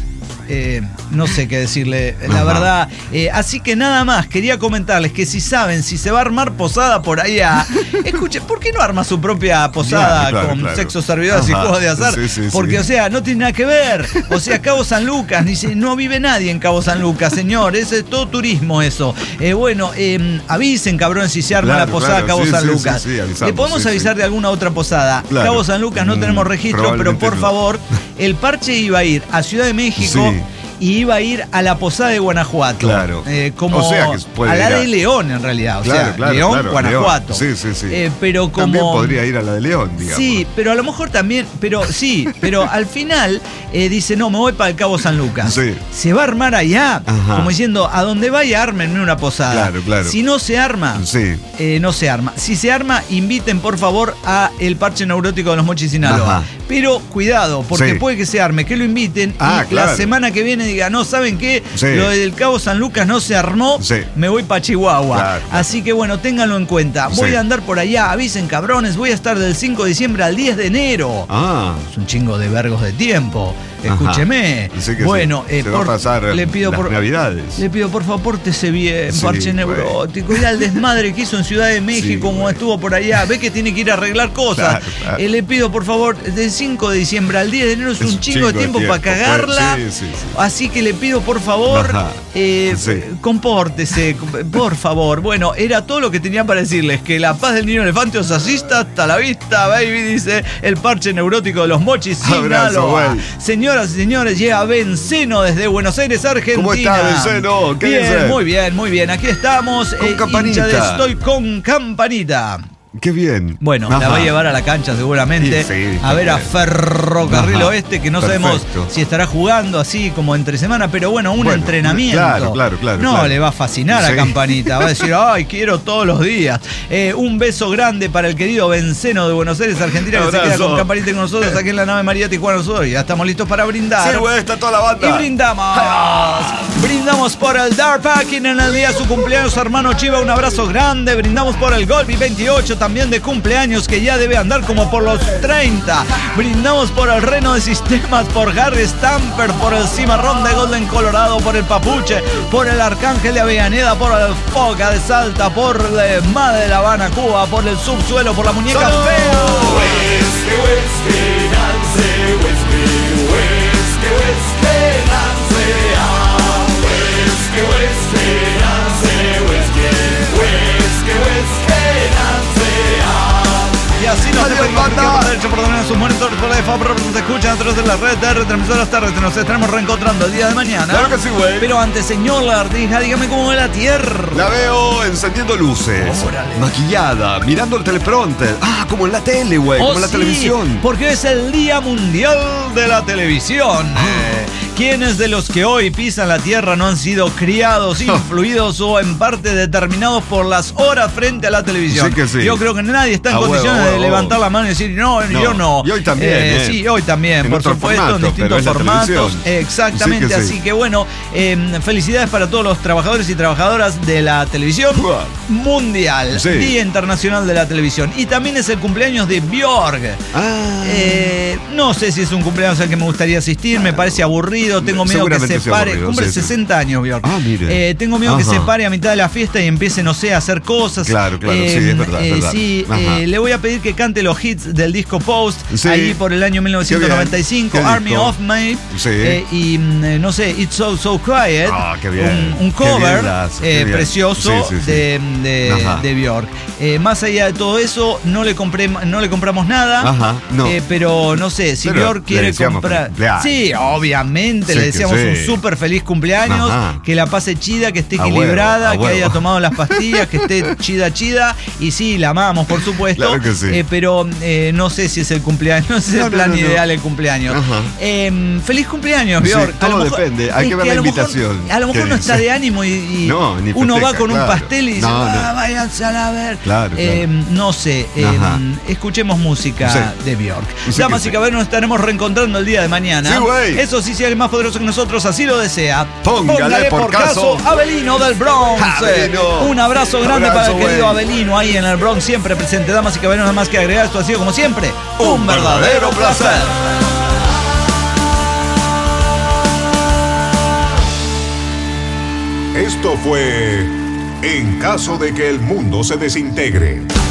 Eh, no sé qué decirle, la Ajá. verdad. Eh, así que nada más, quería comentarles que si saben si se va a armar posada por allá, escuchen, ¿por qué no arma su propia posada Claro, claro, con claro. sexo servidores y Ajá. juegos de azar? Sí, sí, Porque, sí. o sea, no tiene nada que ver. O sea, Cabo San Lucas, ni se- no vive nadie en Cabo San Lucas, señor. Es eh, todo turismo eso. Eh, bueno, eh, avisen, cabrón, si se arma Claro, la posada claro, Cabo sí, San sí, Lucas. sí, sí, avisamos, ¿Le podemos sí, avisar sí. de alguna otra posada? Claro. Cabo San Lucas no Mm, tenemos registro, pero probablemente por no. favor, el parche iba a ir a Ciudad de México. Sí. Y iba a ir a la posada de Guanajuato. Claro. Eh, como O sea que puede a la ir a- de León, en realidad. O Claro, sea, claro, León, claro, Guanajuato. León. Sí, sí, sí. Eh, pero como. También podría ir a la de León, digamos. Sí, pero a lo mejor también, pero sí, pero al final eh, dice, no, me voy para el Cabo San Lucas. Sí. Se va a armar allá, Ajá. como diciendo, a donde vaya, ármenme una posada. Claro, claro. Si no se arma, Sí. eh, no se arma. Si se arma, inviten por favor a el parche neurótico de los Mochis Sinaloa. Ajá. Pero cuidado, porque Sí. puede que se arme, que lo inviten Ah, y claro. la semana que viene diga, no, ¿saben qué? Sí. Lo del Cabo San Lucas no se armó, Sí. me voy para Chihuahua. Claro, claro. Así que bueno, ténganlo en cuenta. Voy Sí. a andar por allá, avisen cabrones, voy a estar del cinco de diciembre al diez de enero. Ah. Es un chingo de vergos de tiempo. Ajá. Escúcheme. Sí que bueno, sí. eh, Se va a pasar le pido las por Navidades. Le pido por favor, pórtese bien, Sí, parche bueno. neurótico. Era el desmadre que hizo en Ciudad de México, Sí, como bueno. estuvo por allá. Ve que tiene que ir a arreglar cosas. Claro, claro. Eh, le pido por favor, del cinco de diciembre al diez de enero es, Es un chingo de tiempo, para tiempo, cagarla. pues, sí, sí, sí. Así que le pido por favor, Ajá. eh, Sí. compórtese, por favor. Bueno, era todo lo que tenía para decirles. Que la paz del niño elefante os asista. Hasta la vista, baby, dice el parche neurótico de los Mochis Abrazo, Sinaloa. güey. Señoras y señores, llega Benceno desde Buenos Aires, Argentina. ¿Cómo está, Benceno? ¿Qué bien, dice? muy bien, muy bien. Aquí estamos. Con eh, campanita. hincha de Estoy con campanita. Qué bien. Bueno, Ajá. la va a llevar a la cancha seguramente. Y sí, a ver a bien. Ferrocarril Ajá, Oeste, que no perfecto. sabemos si estará jugando así como entre semana, pero bueno, un Bueno, entrenamiento. claro, claro, claro, No, claro. le va a fascinar a Sí. Campanita. Va a decir, ay, quiero todos los días. Eh, un beso grande para el querido Benceno de Buenos Aires, Argentina, que se Abrazo. queda con Campanita y con nosotros aquí en la nave María Tijuana Sur. Ya estamos listos para brindar. Sí, güey, está toda la banda. Y brindamos. Brindamos por el Dark Packing en el día de su cumpleaños, hermano Chiva. Un abrazo grande. Brindamos por el Golby veintiocho, también de cumpleaños, que ya debe andar como por los treinta. Brindamos por el Reno de Sistemas, por Harry Stamper, por el Cimarrón de Golden Colorado, por el Papuche, por el Arcángel de Avellaneda, por el Foca de Salta, por el Ma de La Habana, Cuba, por el Subsuelo, por la Muñeca ¡Salud! Fea. Y así nos Adiós, despedimos. banda. Por derecho, por dominar sus monitores, por la F A P, nos escuchan a través de la red de retransmisoras tardes. Nos estaremos reencontrando el día de mañana. Claro que sí, güey. Pero antes, señor Lardija, dígame cómo va la tierra. La veo encendiendo luces, Órale. maquillada, mirando el teleprompter. Ah, como en la tele, güey, Oh, como en la sí, televisión. porque es el Día Mundial de la Televisión. Eh, ¿Quiénes de los que hoy pisan la tierra no han sido criados, influidos o en parte determinados por las horas frente a la televisión? Sí que sí. Yo creo que nadie está en A huevo, condiciones a de huevo. levantar la mano y decir, no, No, yo no. y hoy también, Eh, eh. Sí, hoy también, En por otro supuesto, formato, en pero distintos es la formatos. televisión. Eh, Exactamente, Sí que sí. así que bueno, eh, felicidades para todos los trabajadores y trabajadoras de la televisión Buah. mundial. Sí. Día Internacional de la Televisión. Y también es el cumpleaños de Björk. Ah. Eh, no sé si es un cumpleaños al que me gustaría asistir, me parece aburrido, tengo miedo que Seguramente se sea pare. aburrido, Cumple sí, sí. sesenta años, Björk. Ah, mire. Eh, tengo miedo que Ajá. se pare a mitad de la fiesta y empiece, no sé, a hacer cosas. Claro, claro, sí, es verdad, es verdad. Sí, Ajá. eh, le voy a pedir que cante los hits del disco Post, Sí. ahí por el año mil novecientos noventa y cinco, Qué bien. ¿Qué Army disco? of Me, Sí. eh, y mm, eh, no sé, It's So So Quiet, Ah, qué bien. un, un Qué cover bien las- qué eh, bien. precioso Sí, sí, sí. de, de, Ajá. de Björk. Eh, más allá de todo eso, no le compré, no le compramos nada. Ajá, no. Eh, pero no sé, si Pero Björk le quiere deseamos comprar. feliz cumpleaños. Sí, obviamente. gente, Sí, le que deseamos sí. un súper feliz cumpleaños, Ajá. que la pase chida, que esté A huevo, equilibrada, a que huevo. haya tomado las pastillas, que esté chida, chida. Y sí, la amamos, por supuesto. Claro que sí. Eh, pero eh, no sé si es el cumpleaños, no sé si es No, el no, plan no, no. ideal el cumpleaños. Ajá. Eh, feliz cumpleaños, Sí, Bjork. todo depende, hay es que ver a la lo mejor- invitación. a lo mejor ¿Qué no está dice? de ánimo y, y No, ni uno festeja, va con un claro. pastel y dice, No, no. ah, váyanse a la ver. Claro, Eh, claro. no sé, eh, Ajá. escuchemos música Sí. de Bjork. Y sí Damas que y sí. caballeros, nos estaremos reencontrando el día de mañana. Sí, güey. Eso sí, si alguien más poderoso que nosotros así lo desea. Póngale por caso. Abelino del Bronx. Abelino. Un abrazo grande Abrazo, para el querido güey. Abelino ahí en el Bronx, siempre presente. Damas y caballeros, nada más que agregar, esto ha sido como siempre Un verdadero placer. Esto fue En caso de que el mundo se desintegre.